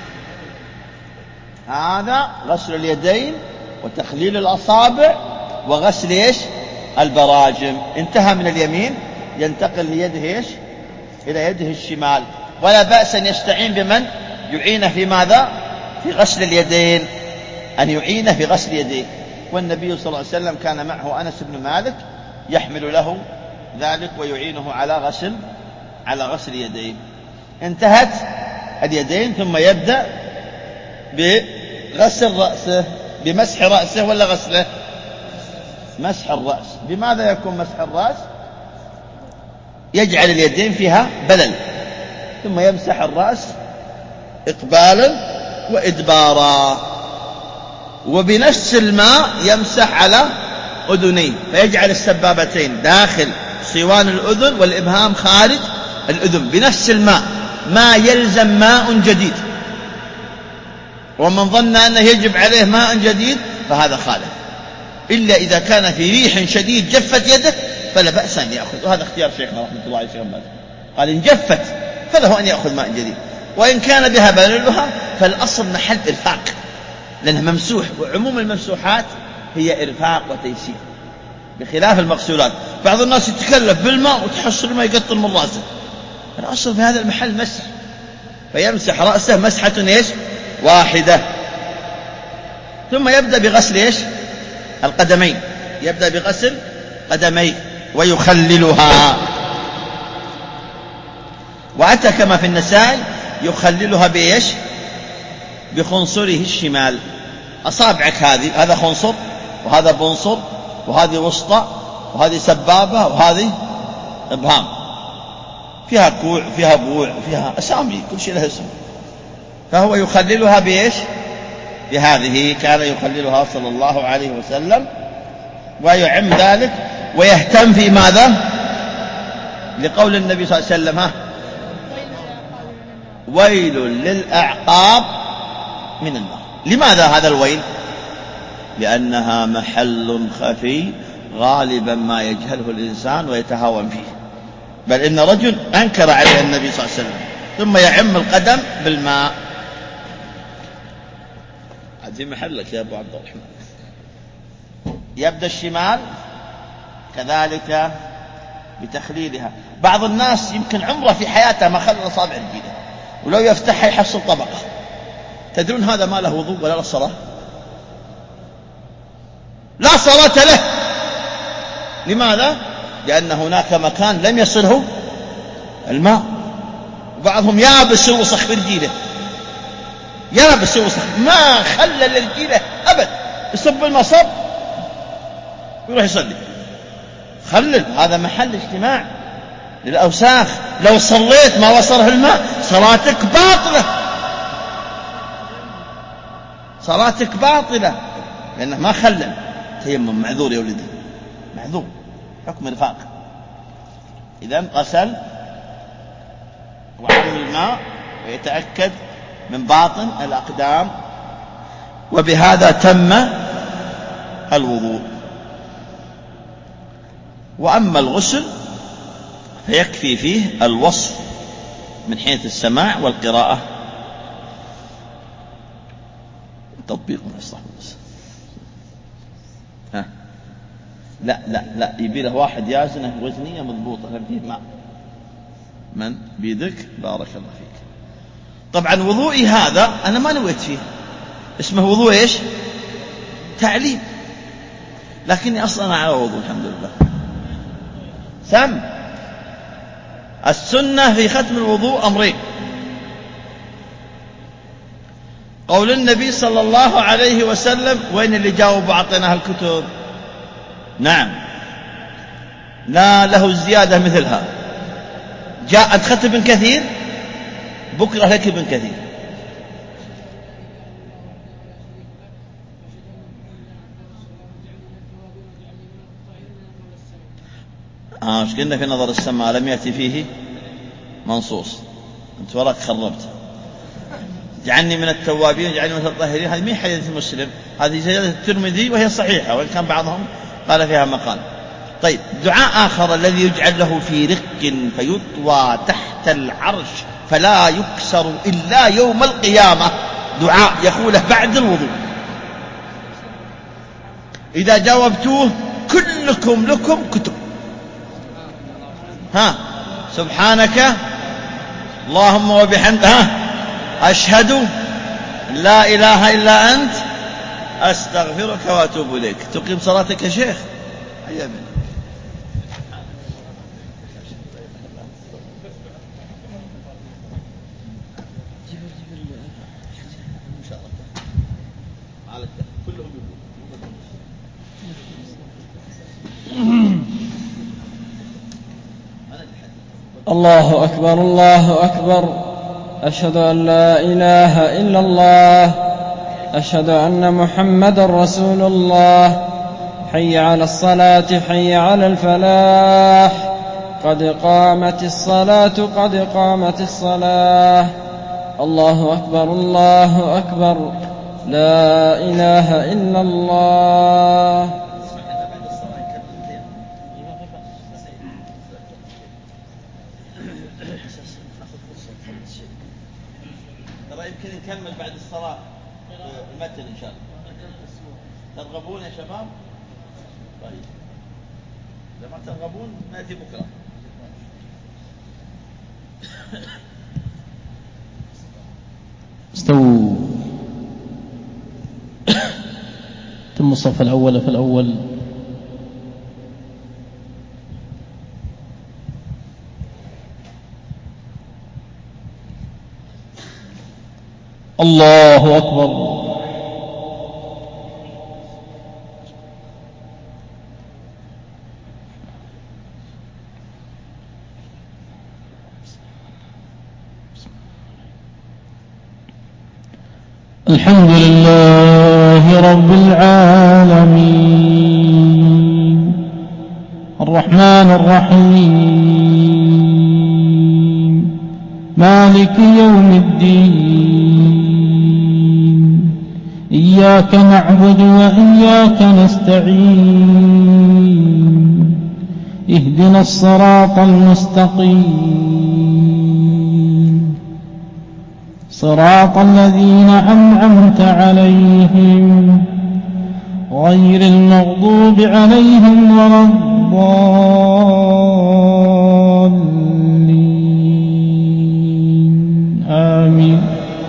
هذا غسل اليدين وتخليل الأصابع وغسل إيش؟ البراجم. انتهى من اليمين، ينتقل ليده إيش؟ إلى يده الشمال، ولا بأس أن يستعين بمن يعينه في ماذا؟ في غسل اليدين، أن يعينه في غسل يديه. والنبي صلى الله عليه وسلم كان معه أنس بن مالك يحمل له ذلك ويعينه على غسل على غسل يديه. انتهت اليدين، ثم يبدأ بغسل رأسه، بمسح رأسه ولا غسله؟ مسح الرأس. بماذا يكون مسح الرأس؟ يجعل اليدين فيها بلل، ثم يمسح الرأس إقبالا وإدبارا، وبنفس الماء يمسح على أذنيه، فيجعل السبابتين داخل صوان الأذن والإبهام خارج الأذن بنفس الماء، ما يلزم ماء جديد. ومن ظن أنه يجب عليه ماء جديد فهذا خالف، إلا إذا كان في ريح شديد جفت يده فلا بأس أن يأخذ، وهذا اختيار شيخنا رحمة الله عليه الشيخ باز، قال إن جفت فله أن يأخذ ماء جديد، وإن كان بها بللها فالأصل محل إرفاق لأنه ممسوح، وعموم الممسوحات هي إرفاق وتيسير بخلاف المغسولات. بعض الناس يتكلف بالماء وتحصل ما يقطر من رأسه، الأصل في هذا المحل مسح، فيمسح رأسه مسحة إيش؟ واحدة. ثم يبدأ بغسل إيش؟ القدمين، يبدأ بغسل قدميه ويخللها، وأتى كما في النسائي يخللها بإيش؟ بخنصره الشمال. أصابعك هذه، هذا خنصر وهذا بنصر وهذه وسطى وهذه سبابة وهذه إبهام، فيها كوع فيها بوع فيها أسامي، كل شيء له اسم، فهو يخللها بإيش؟ بهذه. كان يخللها صلى الله عليه وسلم، ويعم ذلك ويهتم في ماذا؟ لقول النبي صلى الله عليه وسلم ها ويل للأعقاب من النار. لماذا هذا الويل؟ لأنها محل خفي غالبا ما يجهله الإنسان ويتهاون فيه، بل إن رجل أنكر عليه النبي صلى الله عليه وسلم. ثم يعم القدم بالماء. هذه محلك يا أبو عبد الرحمن. يبدأ الشمال كذلك بتخليلها. بعض الناس يمكن عمره في حياته ما خلل أصابع رجله، ولو يفتحها يحصل طبقة. تدرون هذا ما له وضوء ولا له صلاة؟ لا صلاة له. لماذا؟ لأن هناك مكان لم يصله الماء، وبعضهم يابس الوسخ في رجله، يابس الوسخ ما خلل رجله أبد، يصب المصب ويروح يصلي. خلل، هذا محل اجتماع للأوساخ، لو صليت ما وصله الماء صلاتك باطلة، صلاتك باطلة لأنه ما خلل. تيمم معذور يا ولدي، معذور، حكم رفاق. إذن غسل وعم الماء ويتأكد من باطن الأقدام، وبهذا تم الوضوء. وأما الغسل فيكفي فيه الوصف من حيث السماع والقراءة. تطبيق من الصحب. ها لا لا لا يبي له واحد يازنه وزنية مضبوطة فيه ماء. من بيدك بارك الله فيك. طبعا وضوئي هذا أنا ما نويت فيه، اسمه وضوء إيش؟ تعليم، لكني أصلا على وضوء الحمد لله. سم السنة في ختم الوضوء أمرين: قول النبي صلى الله عليه وسلم، وين اللي جاوب وأعطيناه الكتب؟ نعم، لا له الزيادة مثلها. جاءت ختم ابن كثير، بكرة لك ابن كثير. آه ايش قلنا في نظر السماء لم يأتي فيه منصوص. أنت وراك خربت. جعلني من التوابين وجعلني من الطاهرين، هذه مين حديث مسلم، هذه زيادة الترمذي وهي صحيحة، وإن كان بعضهم قال فيها مقال. طيب، دعاء آخر الذي يجعل له في رق فيطوى تحت العرش فلا يكسر إلا يوم القيامة، دعاء يقوله بعد الوضوء. إذا جاوبتوه كلكم لكم كتب. ها، سبحانك اللهم وبحمدك، ها، أشهد لا إله إلا أنت أستغفرك وأتوب إليك. تقيم صلاتك يا شيخ. هيا بنا. الله أكبر الله أكبر، أشهد أن لا إله إلا الله، أشهد أن محمدا رسول الله، حي على الصلاة حي على الفلاح، قد قامت الصلاة قد قامت الصلاة. الله أكبر الله أكبر، لا إله إلا الله. ترى يمكن نكمل بعد الصلاة المتن إن شاء الله. ترغبون يا شباب؟ طيب، إذا ما ترغبون نأتي بكرة. استووا، تم الصف الأول فالأول. الله أكبر. الحمد لله رب العالمين، الرحمن الرحيم، مالك يوم الدين، إياك نعبد وإياك نستعين، اهدنا الصراط المستقيم، صراط الذين أنعمت عليهم غير المغضوب عليهم ولا الضالين، آمين.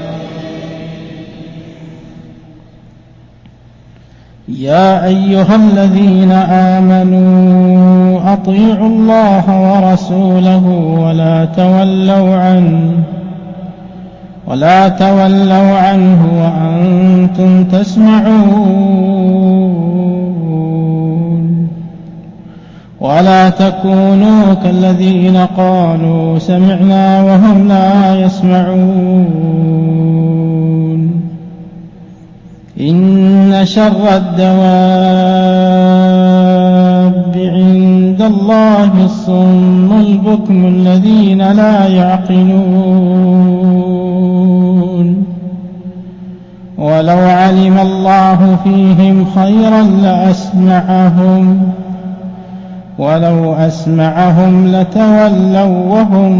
يا أيها الذين آمنوا أطيعوا الله ورسوله ولا تولوا عنه ولا تولوا عنه وأنتم تسمعون، ولا تكونوا كالذين قالوا سمعنا وهم لا يسمعون. إن شر الدواب عند الله الصم البكم الذين لا يعقلون، ولو علم الله فيهم خيرا لأسمعهم ولو أسمعهم لتولوا وهم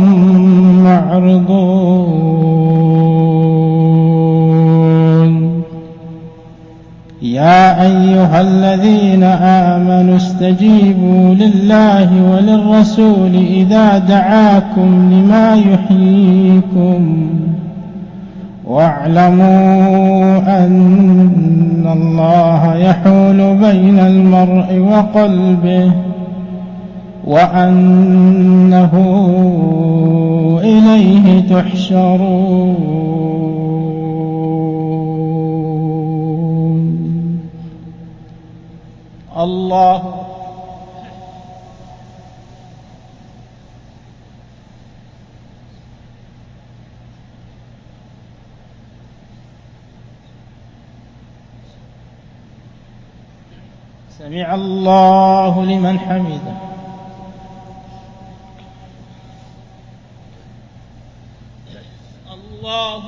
معرضون. يا يا أيها الذين آمنوا استجيبوا لله وللرسول إذا دعاكم لما يحييكم واعلموا أن الله يحول بين المرء وقلبه وأنه إليه تحشرون. الله سمع الله لمن حمده. الله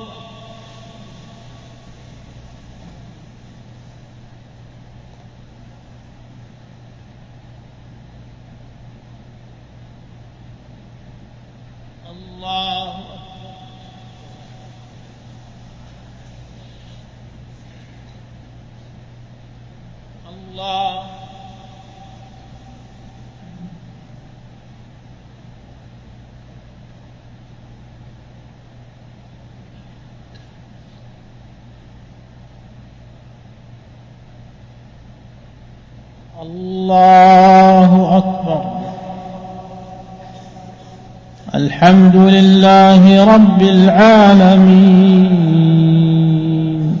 الله الله الله أكبر. الحمد لله رب العالمين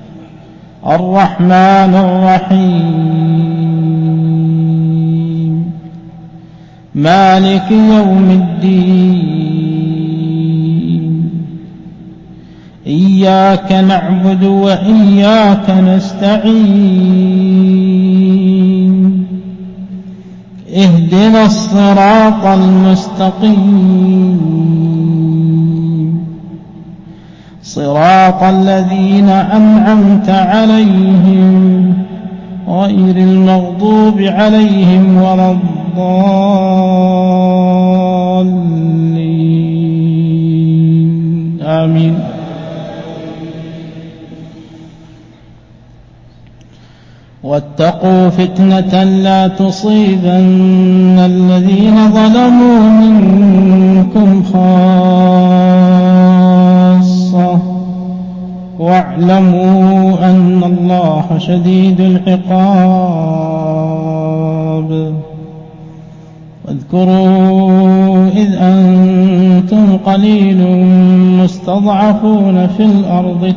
الرحمن الرحيم مالك يوم الدين إياك نعبد وإياك نستعين اهدنا الصراط المستقيم صراط الذين أنعمت عليهم غير المغضوب عليهم ولا الضالين آمين. واتقوا فتنة لا تصيبن الذين ظلموا منكم خاصة واعلموا أن الله شديد العقاب. واذكروا إذ أنتم قليل مستضعفون في الأرض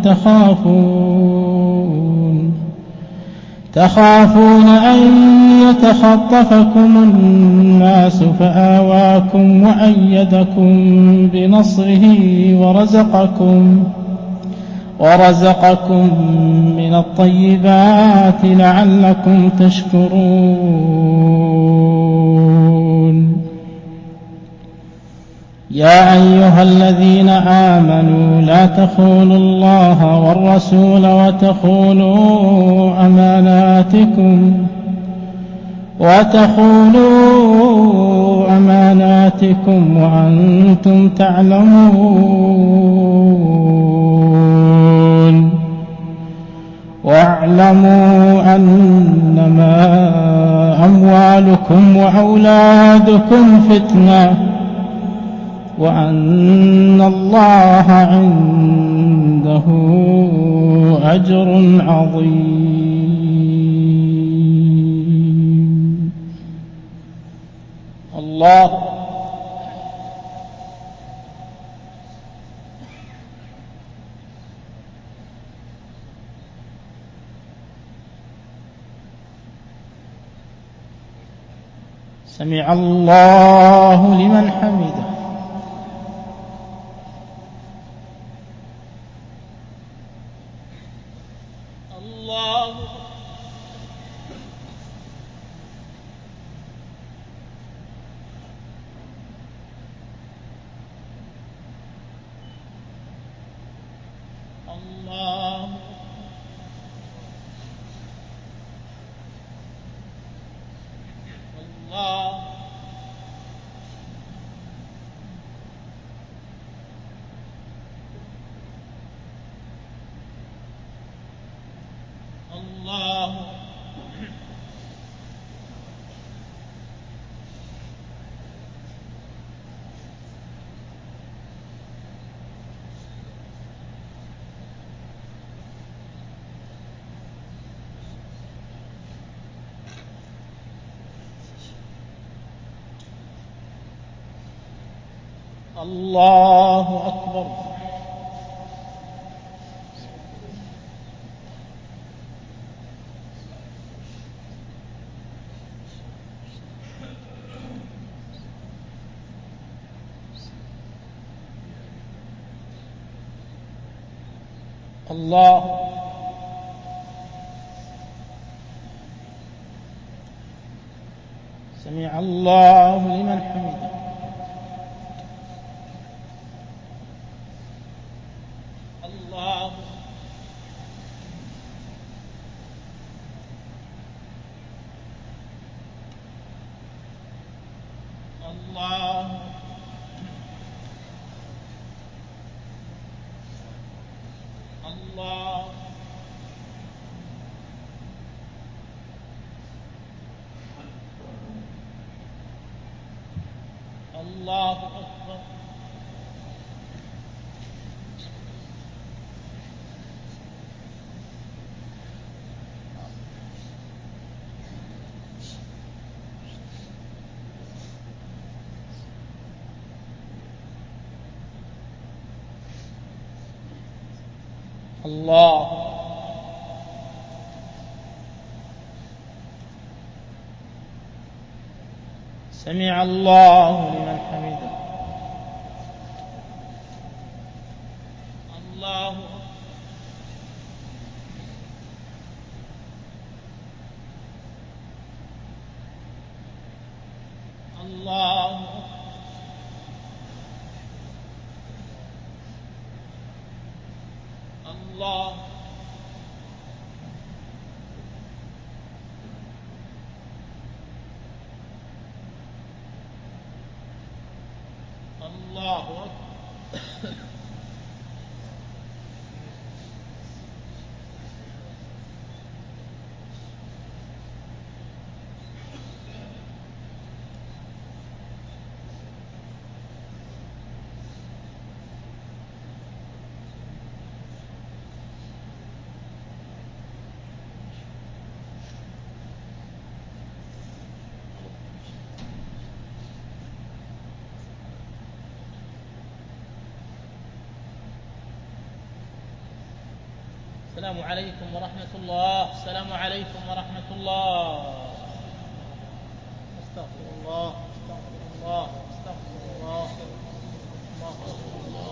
تخافون تخافون أن يتخطفكم الناس فآواكم وأيدكم بنصره ورزقكم ورزقكم من الطيبات لعلكم تشكرون. يا أيها الذين آمنوا لا تخونوا الله والرسول وتخونوا أماناتكم وتخونوا أماناتكم وأنتم تعلمون. واعلموا أنما أموالكم وأولادكم فتنة وأن الله عنده أجر عظيم. الله سمع الله لمن حمده. الله الله الله الله أكبر. الله سمع الله لمن حمده. الله الله الله الله أكبر. الله سمع الله لمن حمده. الله الله الله الله أكبر. السلام عليكم ورحمة الله. السلام عليكم ورحمة الله. استغفر الله استغفر الله استغفر الله. الله أكبر. الله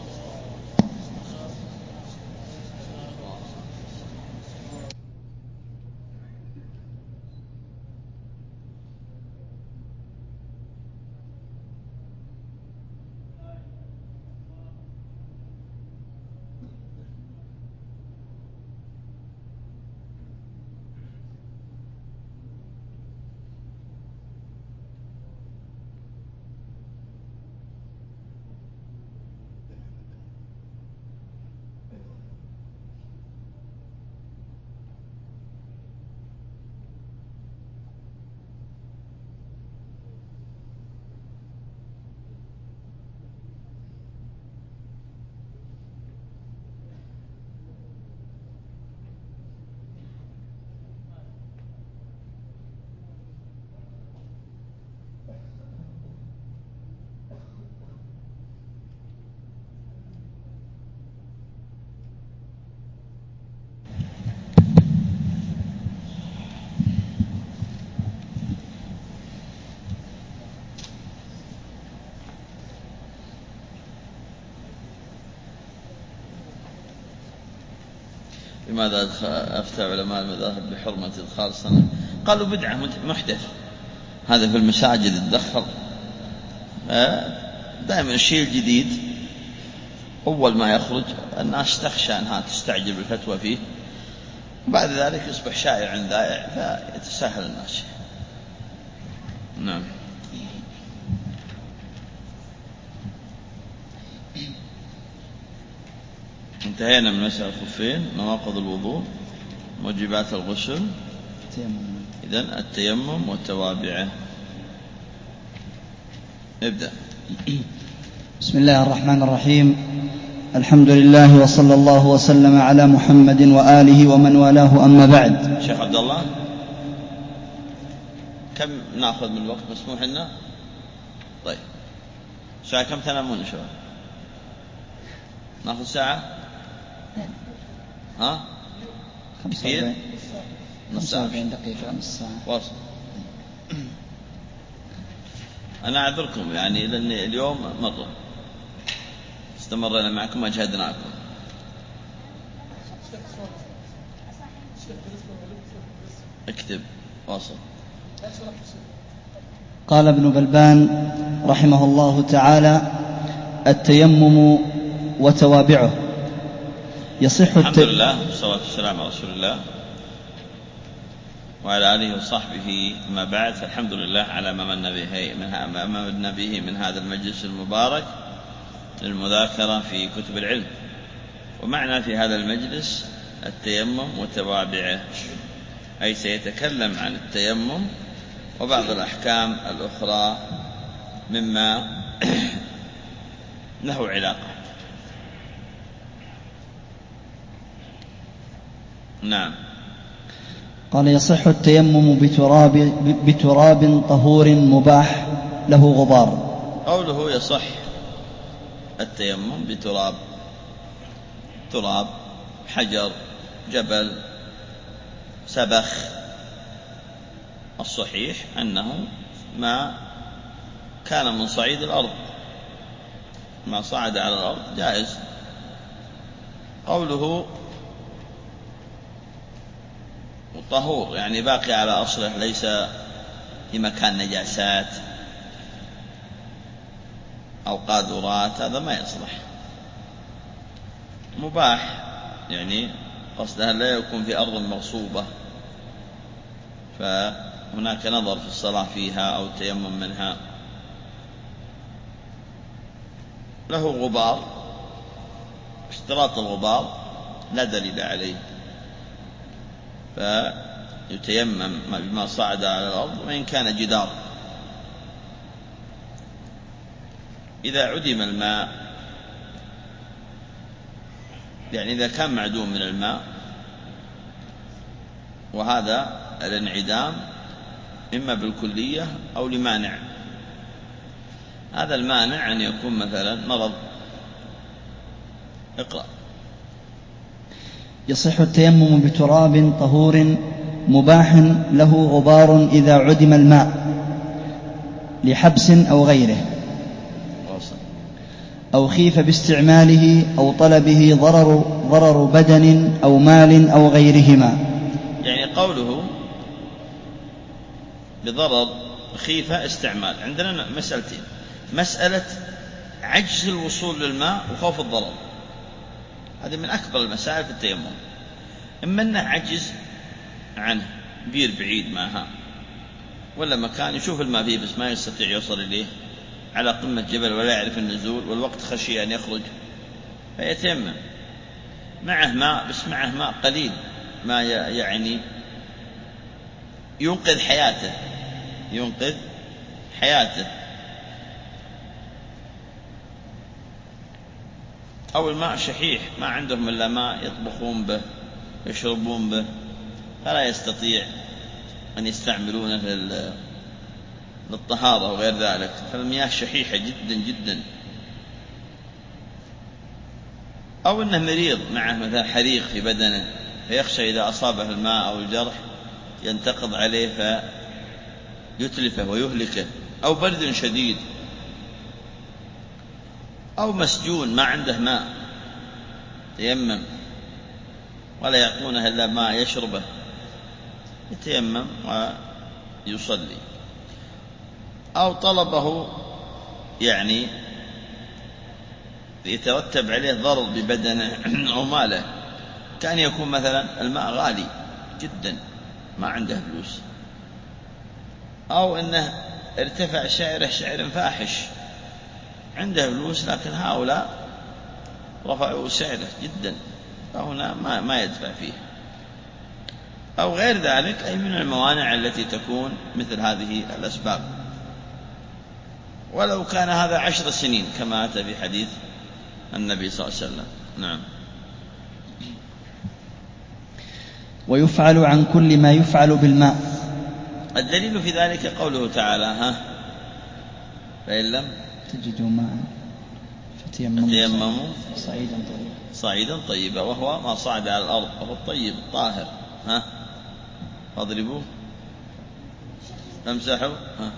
لماذا أفتى علماء المذاهب بحرمة إدخال الصنم؟ قالوا بدعة محدث، هذا في المساجد الدخل دائما الشيء الجديد أول ما يخرج الناس تخشى أنها تستعجل بالفتوى فيه، وبعد ذلك يصبح شائع ذائع فيتساهل الناس. نعم. انتهينا من مسألة الخفين، نواقض الوضوء، موجبات الغسل، إذن التيمم والتوابعه. نبدأ. بسم الله الرحمن الرحيم. الحمد لله وصلى الله وسلم على محمد وآله ومن والاه، أما بعد. شيخ عبد الله كم ناخذ من الوقت مسموح لنا؟ طيب ساعة كم تنامون شو ناخذ ساعة ها كثير نص ساعة دقيقة نص ساعة واصل. أنا أعذركم يعني لأن اليوم مرة استمرنا معكم وأجهدناكم. اكتب واصل. قال ابن بلبان رحمه الله تعالى: التيمم وتوابعه. يصح الحمد الت... لله والصلاة والسلام على رسول الله وعلى آله وصحبه. ما بعد، فالحمد لله على ما من به من, من, به من هذا المجلس المبارك للمذاكرة في كتب العلم. ومعنا في هذا المجلس التيمم وتوابعه، أي سيتكلم عن التيمم وبعض الأحكام الأخرى مما له علاقة. نعم. قال: يصح التيمم بتراب, بتراب طهور مباح له غبار. قوله يصح التيمم بتراب، تراب، حجر، جبل، سبخ. الصحيح أنه ما كان من صعيد الأرض، ما صعد على الأرض جائز. قوله طهور يعني باقي على أصله، ليس في مكان نجاسات أو قاذورات، هذا ما يصلح. مباح يعني قصدها لا يكون في أرض مغصوبة، فهناك نظر في الصلاة فيها أو التيمم منها. له غبار، اشتراط الغبار لا دليل عليه، فيتيمم بما صعد على الأرض وإن كان جدار. إذا عدم الماء، يعني إذا كان معدوم من الماء، وهذا الانعدام إما بالكلية أو لمانع. هذا المانع أن يكون مثلا مرض. اقرأ. يصح التيمم بتراب طهور مباح له غبار إذا عدم الماء لحبس أو غيره، أو خيف باستعماله أو طلبه ضرر, ضرر بدن أو مال أو غيرهما. يعني قوله بضرر خيف استعمال، عندنا مسألتين: مسألة عجز الوصول للماء وخوف الضرر. هذه من أكبر المسائل في التيمم. إما أنه عجز عنه، بير بعيد معها، ولا مكان يشوف الماء فيه بس ما يستطيع يوصل إليه، على قمة جبل ولا يعرف النزول، والوقت خشي أن يخرج، فيتيمم. معه ماء بس معه ماء قليل، ما يعني ينقذ حياته، ينقذ حياته. أو الماء شحيح، ما عندهم إلا ماء يطبخون به يشربون به، فلا يستطيع أن يستعملونه للطهارة وغير ذلك، فالمياه شحيحة جدا جدا. أو أنه مريض، معه مثلا حريق في بدنه، فيخشى إذا أصابه الماء أو الجرح ينتقض عليه فيتلفه ويهلكه. أو برد شديد. أو مسجون ما عنده ماء يتيمم، ولا يعطونه إلا ماء يشربه، يتيمم ويصلي. أو طلبه يعني يترتب عليه ضرر ببدنه أو ماله، كان يكون مثلا الماء غالي جدا ما عنده فلوس، أو أنه ارتفع شعره شعر فاحش، عنده فلوس لكن هؤلاء رفعوا سعره جدا، فهنا ما, ما يدفع فيه. أو غير ذلك، أي من الموانع التي تكون مثل هذه الأسباب. ولو كان هذا عشر سنين كما أتى في حديث النبي صلى الله عليه وسلم. نعم. ويفعل عن كل ما يفعل بالماء. الدليل في ذلك قوله تعالى: ها فإن لم تجدوا ماء فتيمموا تيمموا صعيدا طيبا صعيدا طيبا، وهو ما صعد على الأرض وهو الطيب الطاهر. ها فاضربوه امسحوا. ها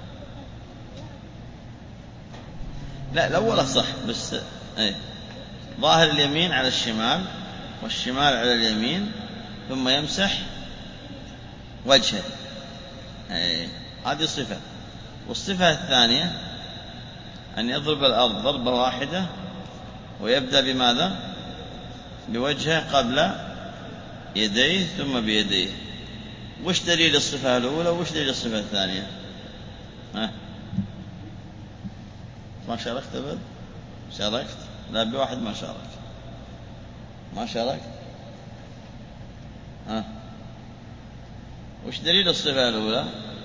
لا الأول صح، بس ايه ظاهر اليمين على الشمال والشمال على اليمين، ثم يمسح وجهه. ايه هذه صفة. والصفة الثانية أن يضرب الأرض ضربة واحدة ويبدأ بماذا؟ بوجهه قبل يديه ثم بيديه. وش دليل الصفة الأولى وش دليل الصفة الثانية؟ ها ما شاركت أبد؟ شاركت؟ لا بواحد ما شارك. ما شاركت؟ ها وش دليل الصفة الأولى؟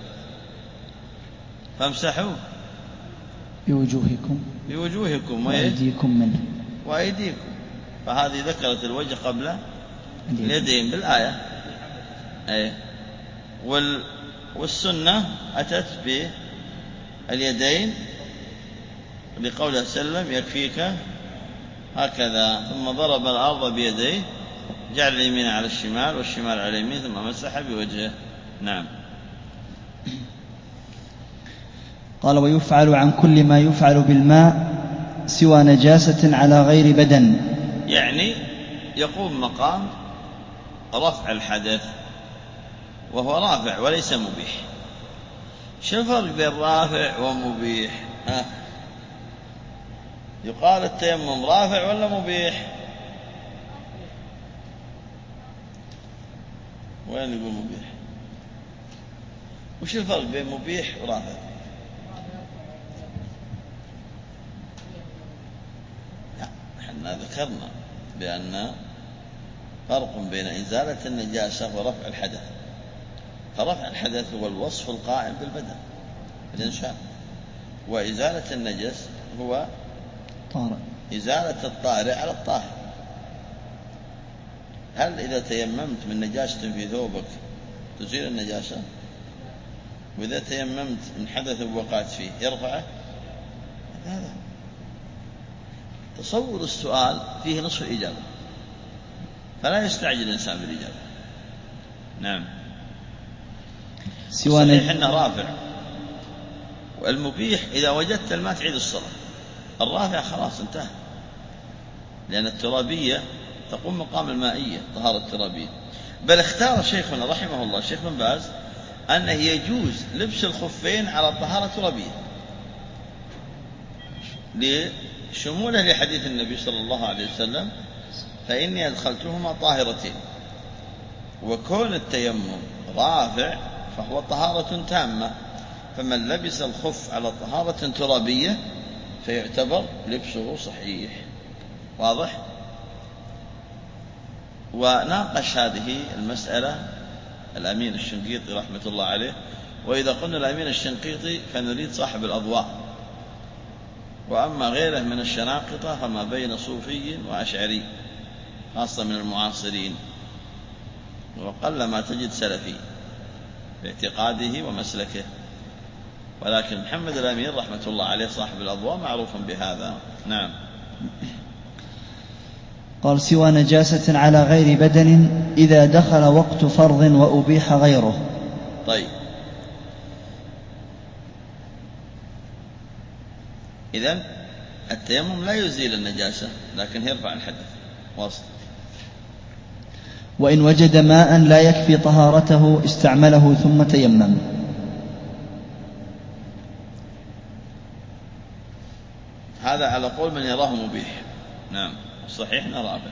فامسحوا بوجوهكم بوجوهكم وأيديكم منه وأيديكم. فهذه ذكرت الوجه قبل اليدين بالآية. أي وال والسنة أتت باليدين لقوله صلى الله عليه وسلم يكفيك هكذا، ثم ضرب الأرض بيديه، جعل اليمين على الشمال والشمال على اليمين، ثم مسح بوجهه. نعم. قال ويفعل عن كل ما يفعل بالماء سوى نجاسة على غير بدن، يعني يقوم مقام رفع الحدث وهو رافع وليس مبيح. شو الفرق بين رافع ومبيح؟ ها يقال التيمم رافع ولا مبيح؟ وين يقول مبيح؟ وش الفرق بين مبيح ورافع؟ لا احنا ذكرنا بأن فرق بين إزالة النجاسة ورفع الحدث. فرفع الحدث هو الوصف القائم بالبدن الإنسان، وإزالة النجس هو طارئ إزالة الطارئ على الطاهر. هل إذا تيممت من نجاسة في ثوبك تزيل النجاسة؟ وإذا تيممت من حدث وقعت فيه يرفعه؟ هذا تصور السؤال فيه نصف الإجابة، فلا يستعجل الإنسان بالإجابة. نعم. صحيح أنه رافع، والمبيح إذا وجدت الماء تعيد الصلاة. الرافع خلاص انتهى، لأن الترابية تقوم مقام المائية، طهارة الترابية. بل اختار شيخنا رحمه الله الشيخ بن باز أنه يجوز لبس الخفين على طهارة ترابية لشموله لحديث النبي صلى الله عليه وسلم فإني أدخلتهما طاهرتين. وكون التيمم رافع فهو طهارة تامة، فمن لبس الخف على طهارة ترابية فيعتبر لبسه صحيح. واضح؟ وناقش هذه المسألة الأمين الشنقيطي رحمة الله عليه. وإذا قلنا الأمين الشنقيطي فنريد صاحب الأضواء، وأما غيره من الشناقطة فما بين صوفي وأشعري خاصة من المعاصرين، وقل ما تجد سلفي باعتقاده ومسلكه. ولكن محمد الأمين رحمة الله عليه صاحب الأضواء معروف بهذا. نعم. قال سوى نجاسة على غير بدن إذا دخل وقت فرض وأبيح غيره. طيب إذن التيمم لا يزيل النجاسة لكن يرفع الحدث. واصل. وإن وجد ماء لا يكفي طهارته استعمله ثم تيمم. هذا على قول من يراه مبيح. نعم صحيح رابع.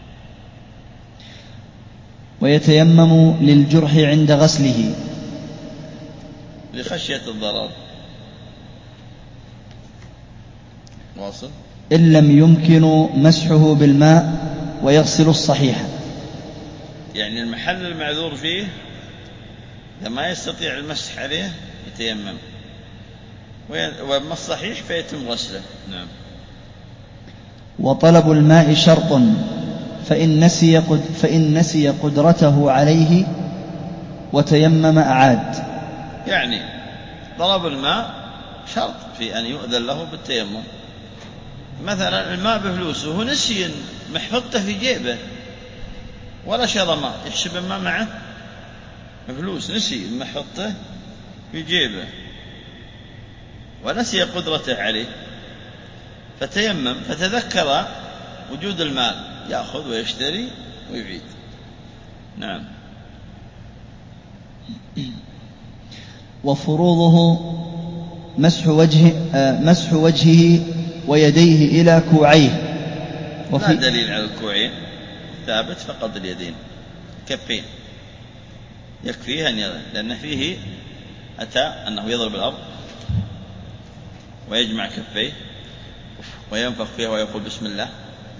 ويتيمم للجرح عند غسله لخشية الضرر. واصل. إن لم يمكن مسحه بالماء ويغسل الصحيح، يعني المحل المعذور فيه إذا ما يستطيع المسح عليه يتيمم، وأما الصحيح فيتم غسله. نعم. وطلب الماء شرط، فإن نسي, قد فإن نسي قدرته عليه وتيمم أعاد. يعني طلب الماء شرط في أن يؤذن له بالتيمم. مثلا الماء بفلوسه، هو نسي محفظته في جيبه ولا شرى ماء، يحسب الماء معه فلوس، نسي محفظته في جيبه ونسي قدرته عليه، فتيمم فتذكر وجود المال، يأخذ ويشتري ويعيد. نعم. وفروضه مسح وجه مسح وجهه ويديه إلى كوعيه. لا دليل على الكوعين، ثابت فقط اليدين، كفين يكفيه أن يضرب، لأن فيه أتى أنه يضرب الأرض ويجمع كفيه وينفخ فيها ويقول بسم الله،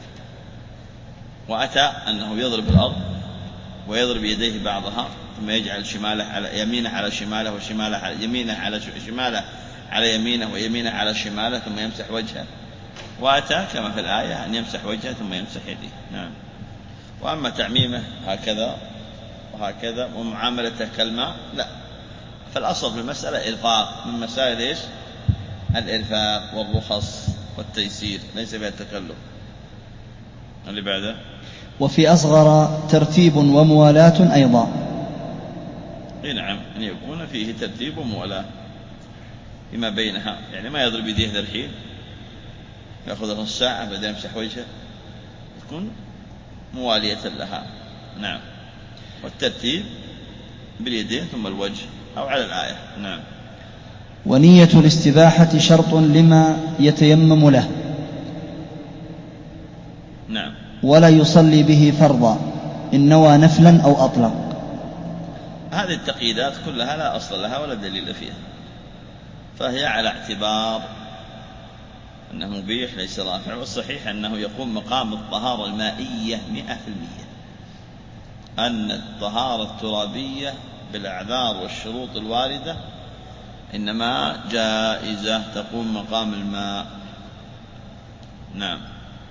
وأتى أنه يضرب الأرض ويضرب يديه بعضها ثم يجعل شماله على يمينه على شماله وشماله على يمينه على شماله على يمينه ويمينه على شماله ثم يمسح وجهه، وأتى كما في الآية أن يمسح وجهه ثم يمسح يديه. نعم. وأما تعميمه هكذا وهكذا ومعاملته كالماء لا، فالأصل في المسألة إرفاق، من مسائل إيش؟ الإرفاق والرخص والتيسير، ليس بها التكلف. اللي بعده. وفي أصغر ترتيب وموالاة أيضا. إيه نعم، أن يكون فيه ترتيب وموالاة فيما بينها، يعني ما يضرب يديه ذا الحين يأخذ نص ساعة بعدين يمسح وجهه، يكون موالية لها. نعم. والترتيب باليدين ثم الوجه أو على الآية. نعم. ونية الاستباحة شرط لما يتيمم له. نعم. ولا يصلي به فرضا إن نوى نفلا أو أطلق. هذه التقييدات كلها لا أصل لها ولا دليل فيها، فهي على اعتبار أنه مبيح ليس رافع، والصحيح أنه يقوم مقام الطهارة المائية مئة في المئة، أن الطهارة الترابية بالأعذار والشروط الواردة إنما جائزة تقوم مقام الماء. نعم.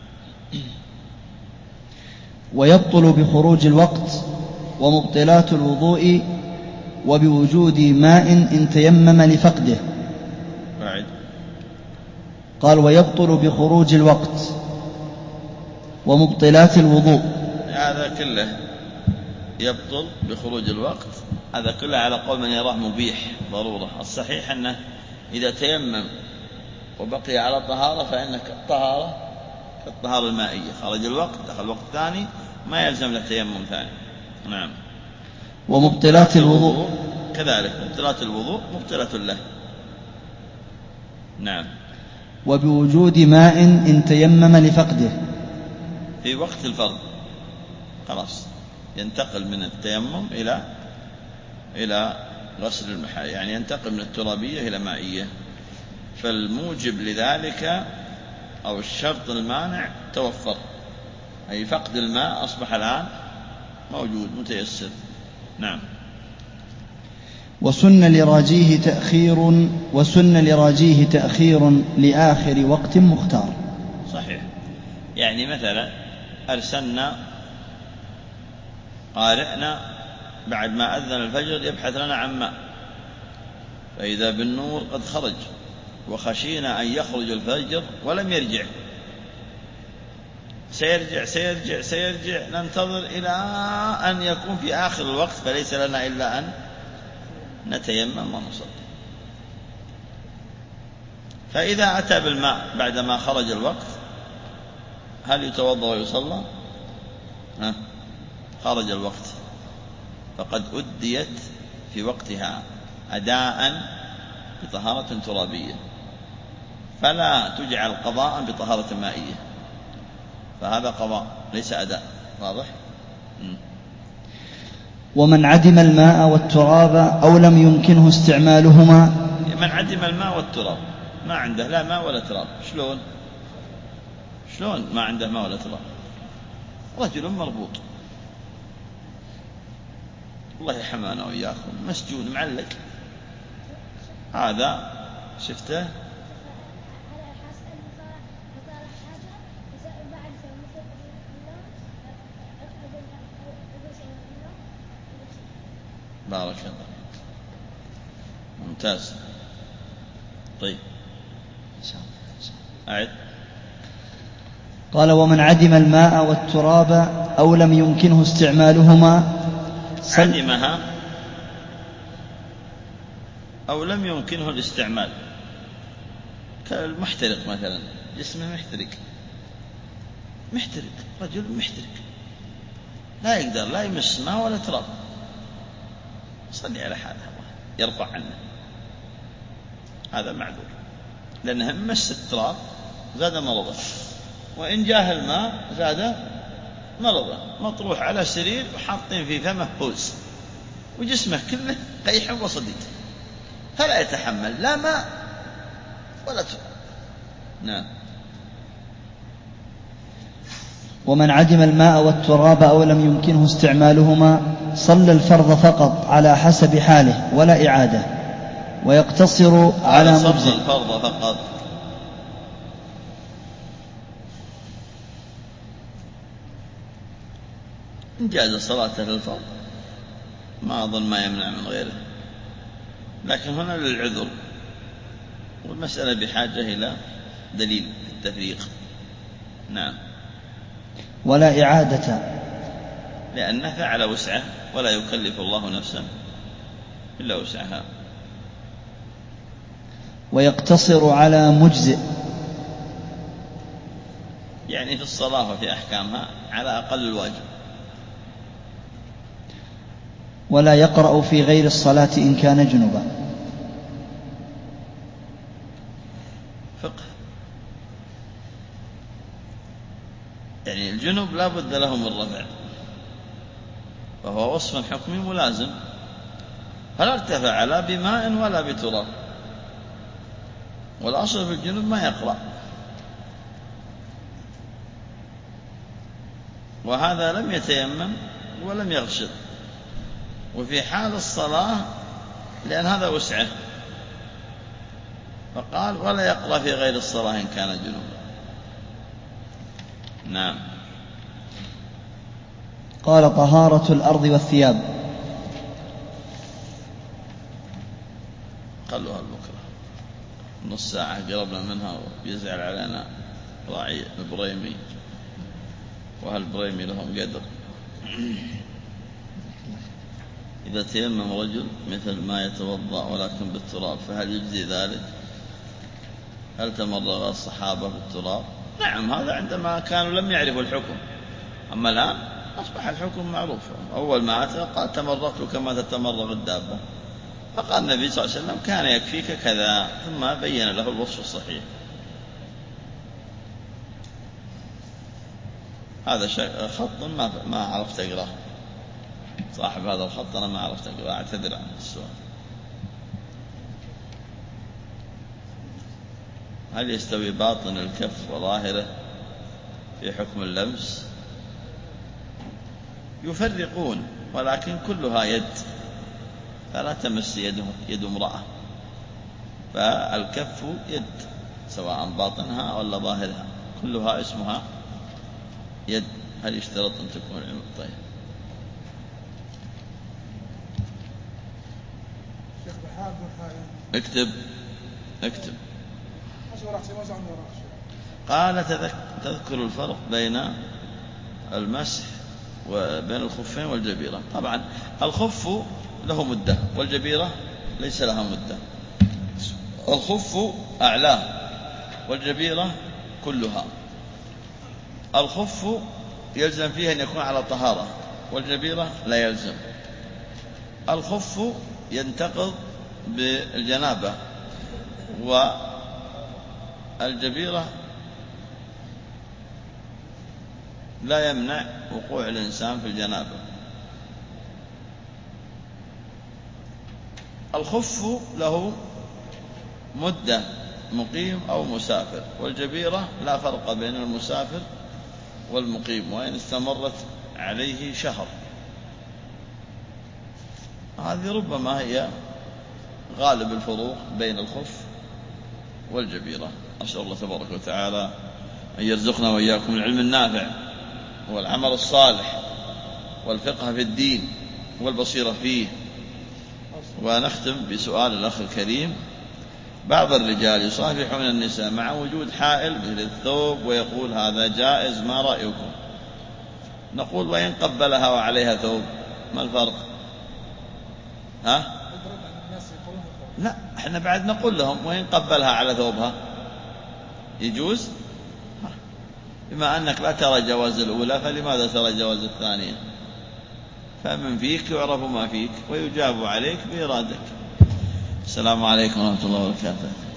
ويبطل بخروج الوقت ومبطلات الوضوء وبوجود ماء إن تيمم لفقده. بعد. قال ويبطل بخروج الوقت ومبطلات الوضوء. هذا كله يبطل بخروج الوقت، هذا كله على قول من يراه مبيح ضرورة. الصحيح أنه إذا تيمم وبقي على طهارة فإن الطهارة كالطهارة المائية، خرج الوقت دخل وقت ثاني ما يلزم له تيمم ثاني. نعم. ومبطلات الوضوء كذلك، مبطلات الوضوء مبطلة له. نعم. وبوجود ماء إن تيمم لفقده. في وقت الفرض خلاص ينتقل من التيمم إلى إلى غسل المحل، يعني ينتقل من الترابية إلى مائية، فالموجب لذلك أو الشرط المانع توفر، أي فقد الماء أصبح الآن موجود متيسر. نعم. وسن لراجيه تأخير وسن لراجيه تأخير لآخر وقت مختار. صحيح. يعني مثلا أرسلنا قارئنا بعد ما أذن الفجر يبحث لنا عن ماء، فإذا بالنور قد خرج وخشينا أن يخرج الفجر ولم يرجع، سيرجع سيرجع سيرجع ننتظر إلى أن يكون في آخر الوقت، فليس لنا إلا أن نتيمم ونصلي. فإذا أتى بالماء بعدما خرج الوقت هل يتوضأ ويصلى؟ ها؟ خرج الوقت فقد أديت في وقتها أداء بطهارة ترابية، فلا تجعل قضاء بطهارة مائية، فهذا قضاء ليس أداء. واضح؟ م. ومن عدم الماء والتراب أو لم يمكنه استعمالهما. من عدم الماء والتراب ما عنده لا ماء ولا تراب، شلون شلون ما عنده ماء ولا تراب؟ رجل مربوط، الله يرحمنا وإياكم، مسجون معلق، هذا شفته بارك الله ممتاز. طيب أعد. قال: ومن عدم الماء والتراب أو لم يمكنه استعمالهما صل... عدمها أو لم يمكنه الاستعمال، كالمحترق مثلا، جسمه محترق محترق رجل محترق لا يقدر لا يمس ماء ولا تراب، صلي على حاله يرفع عنه، هذا معذور، لأنه مس التراب زاد مرضه، وإن جاه الماء زاد مرضه. مطروح على سرير وحاطين في فمه هوز وجسمه كله قيح وصديد، فلا يتحمل لا ماء ولا تراب. نعم. ومن عدم الماء والتراب أو لم يمكنه استعمالهما صلى الفرض فقط على حسب حاله ولا إعادة، ويقتصر على مجزئ. مجزئ. الفرض فقط، إن جاز صلاته للفرض ما أظن ما يمنع من غيره، لكن هنا للعذر، والمسألة بحاجة إلى دليل في التفريق. نعم. ولا إعادة، لأنه فعل وسعه ولا يكلف الله نفسا إلا وسعها. ويقتصر على مجزئ، يعني في الصلاة وفي أحكامها على أقل الواجب. ولا يقرأ في غير الصلاة إن كان جنبا. فقه، يعني الجنب لا بد له من رفع، فهو وصف حكمي ملازم، فلا ارتفع لا بماء ولا بتراب، والأصل في الجنب ما يقرأ، وهذا لم يتيمم ولم يغسل، وفي حال الصلاة لأن هذا وسعه، فقال ولا يقرأ في غير الصلاة إن كان جنوبا. نعم. قال: طهارة الأرض والثياب. خلوها البكرة، نص ساعة قربنا منها ويزعل علينا راعي البريمي، وهالبريمي لهم قدر. إذا تيمم رجل مثل ما يتوضأ ولكن بالتراب فهل يجزي ذلك؟ هل تمرغ الصحابة بالتراب؟ نعم، هذا عندما كانوا لم يعرفوا الحكم، أما الآن أصبح الحكم معروف. أول ما أتى قال تمرغت كما تتمرغ الدابة، فقال النبي صلى الله عليه وسلم كان يكفيك كذا، ثم بين له الوصف الصحيح. هذا خط ما ما عرفت أقرأه، صاحب هذا الخط أنا ما عرفت أقرأه، أعتذر عن السؤال. هل يستوي باطن الكف وظاهره في حكم اللمس؟ يفرقون، ولكن كلها يد، فلا تمس يد يد امرأة، فالكف يد سواء باطنها ولا ظاهرها، كلها اسمها يد. هل يشترط أن تكون علم؟ طيب. اكتب اكتب. قال تذكر الفرق بين المسح وبين الخفين والجبيرة. طبعا الخف له مدة والجبيرة ليس لها مدة. الخف أعلاه والجبيرة كلها. الخف يلزم فيه أن يكون على طهارة، والجبيرة لا يلزم. الخف ينتقض بالجنابة، والجبيرة لا يمنع وقوع الإنسان في الجنابة. الخف له مدة، مقيم أو مسافر، والجبيرة لا فرق بين المسافر والمقيم، وإن استمرت عليه شهر. هذه ربما هي غالب الفروق بين الخف والجبيرة. أسأل الله تبارك وتعالى أن يرزقنا وإياكم العلم النافع والعمل الصالح والفقه في الدين والبصيرة فيه. ونختم بسؤال الأخ الكريم: بعض الرجال يصافحون النساء مع وجود حائل مثل الثوب ويقول هذا جائز، ما رأيكم؟ نقول وإن قبلها وعليها ثوب ما الفرق؟ ها؟ لا، احنا بعد نقول لهم وإن قبلها على ثوبها يجوز؟ بما أنك لا ترى جواز الأولى فلماذا ترى جواز الثانية؟ فمن فيك يعرف ما فيك ويجاب عليك بإرادك. السلام عليكم ورحمة الله وبركاته.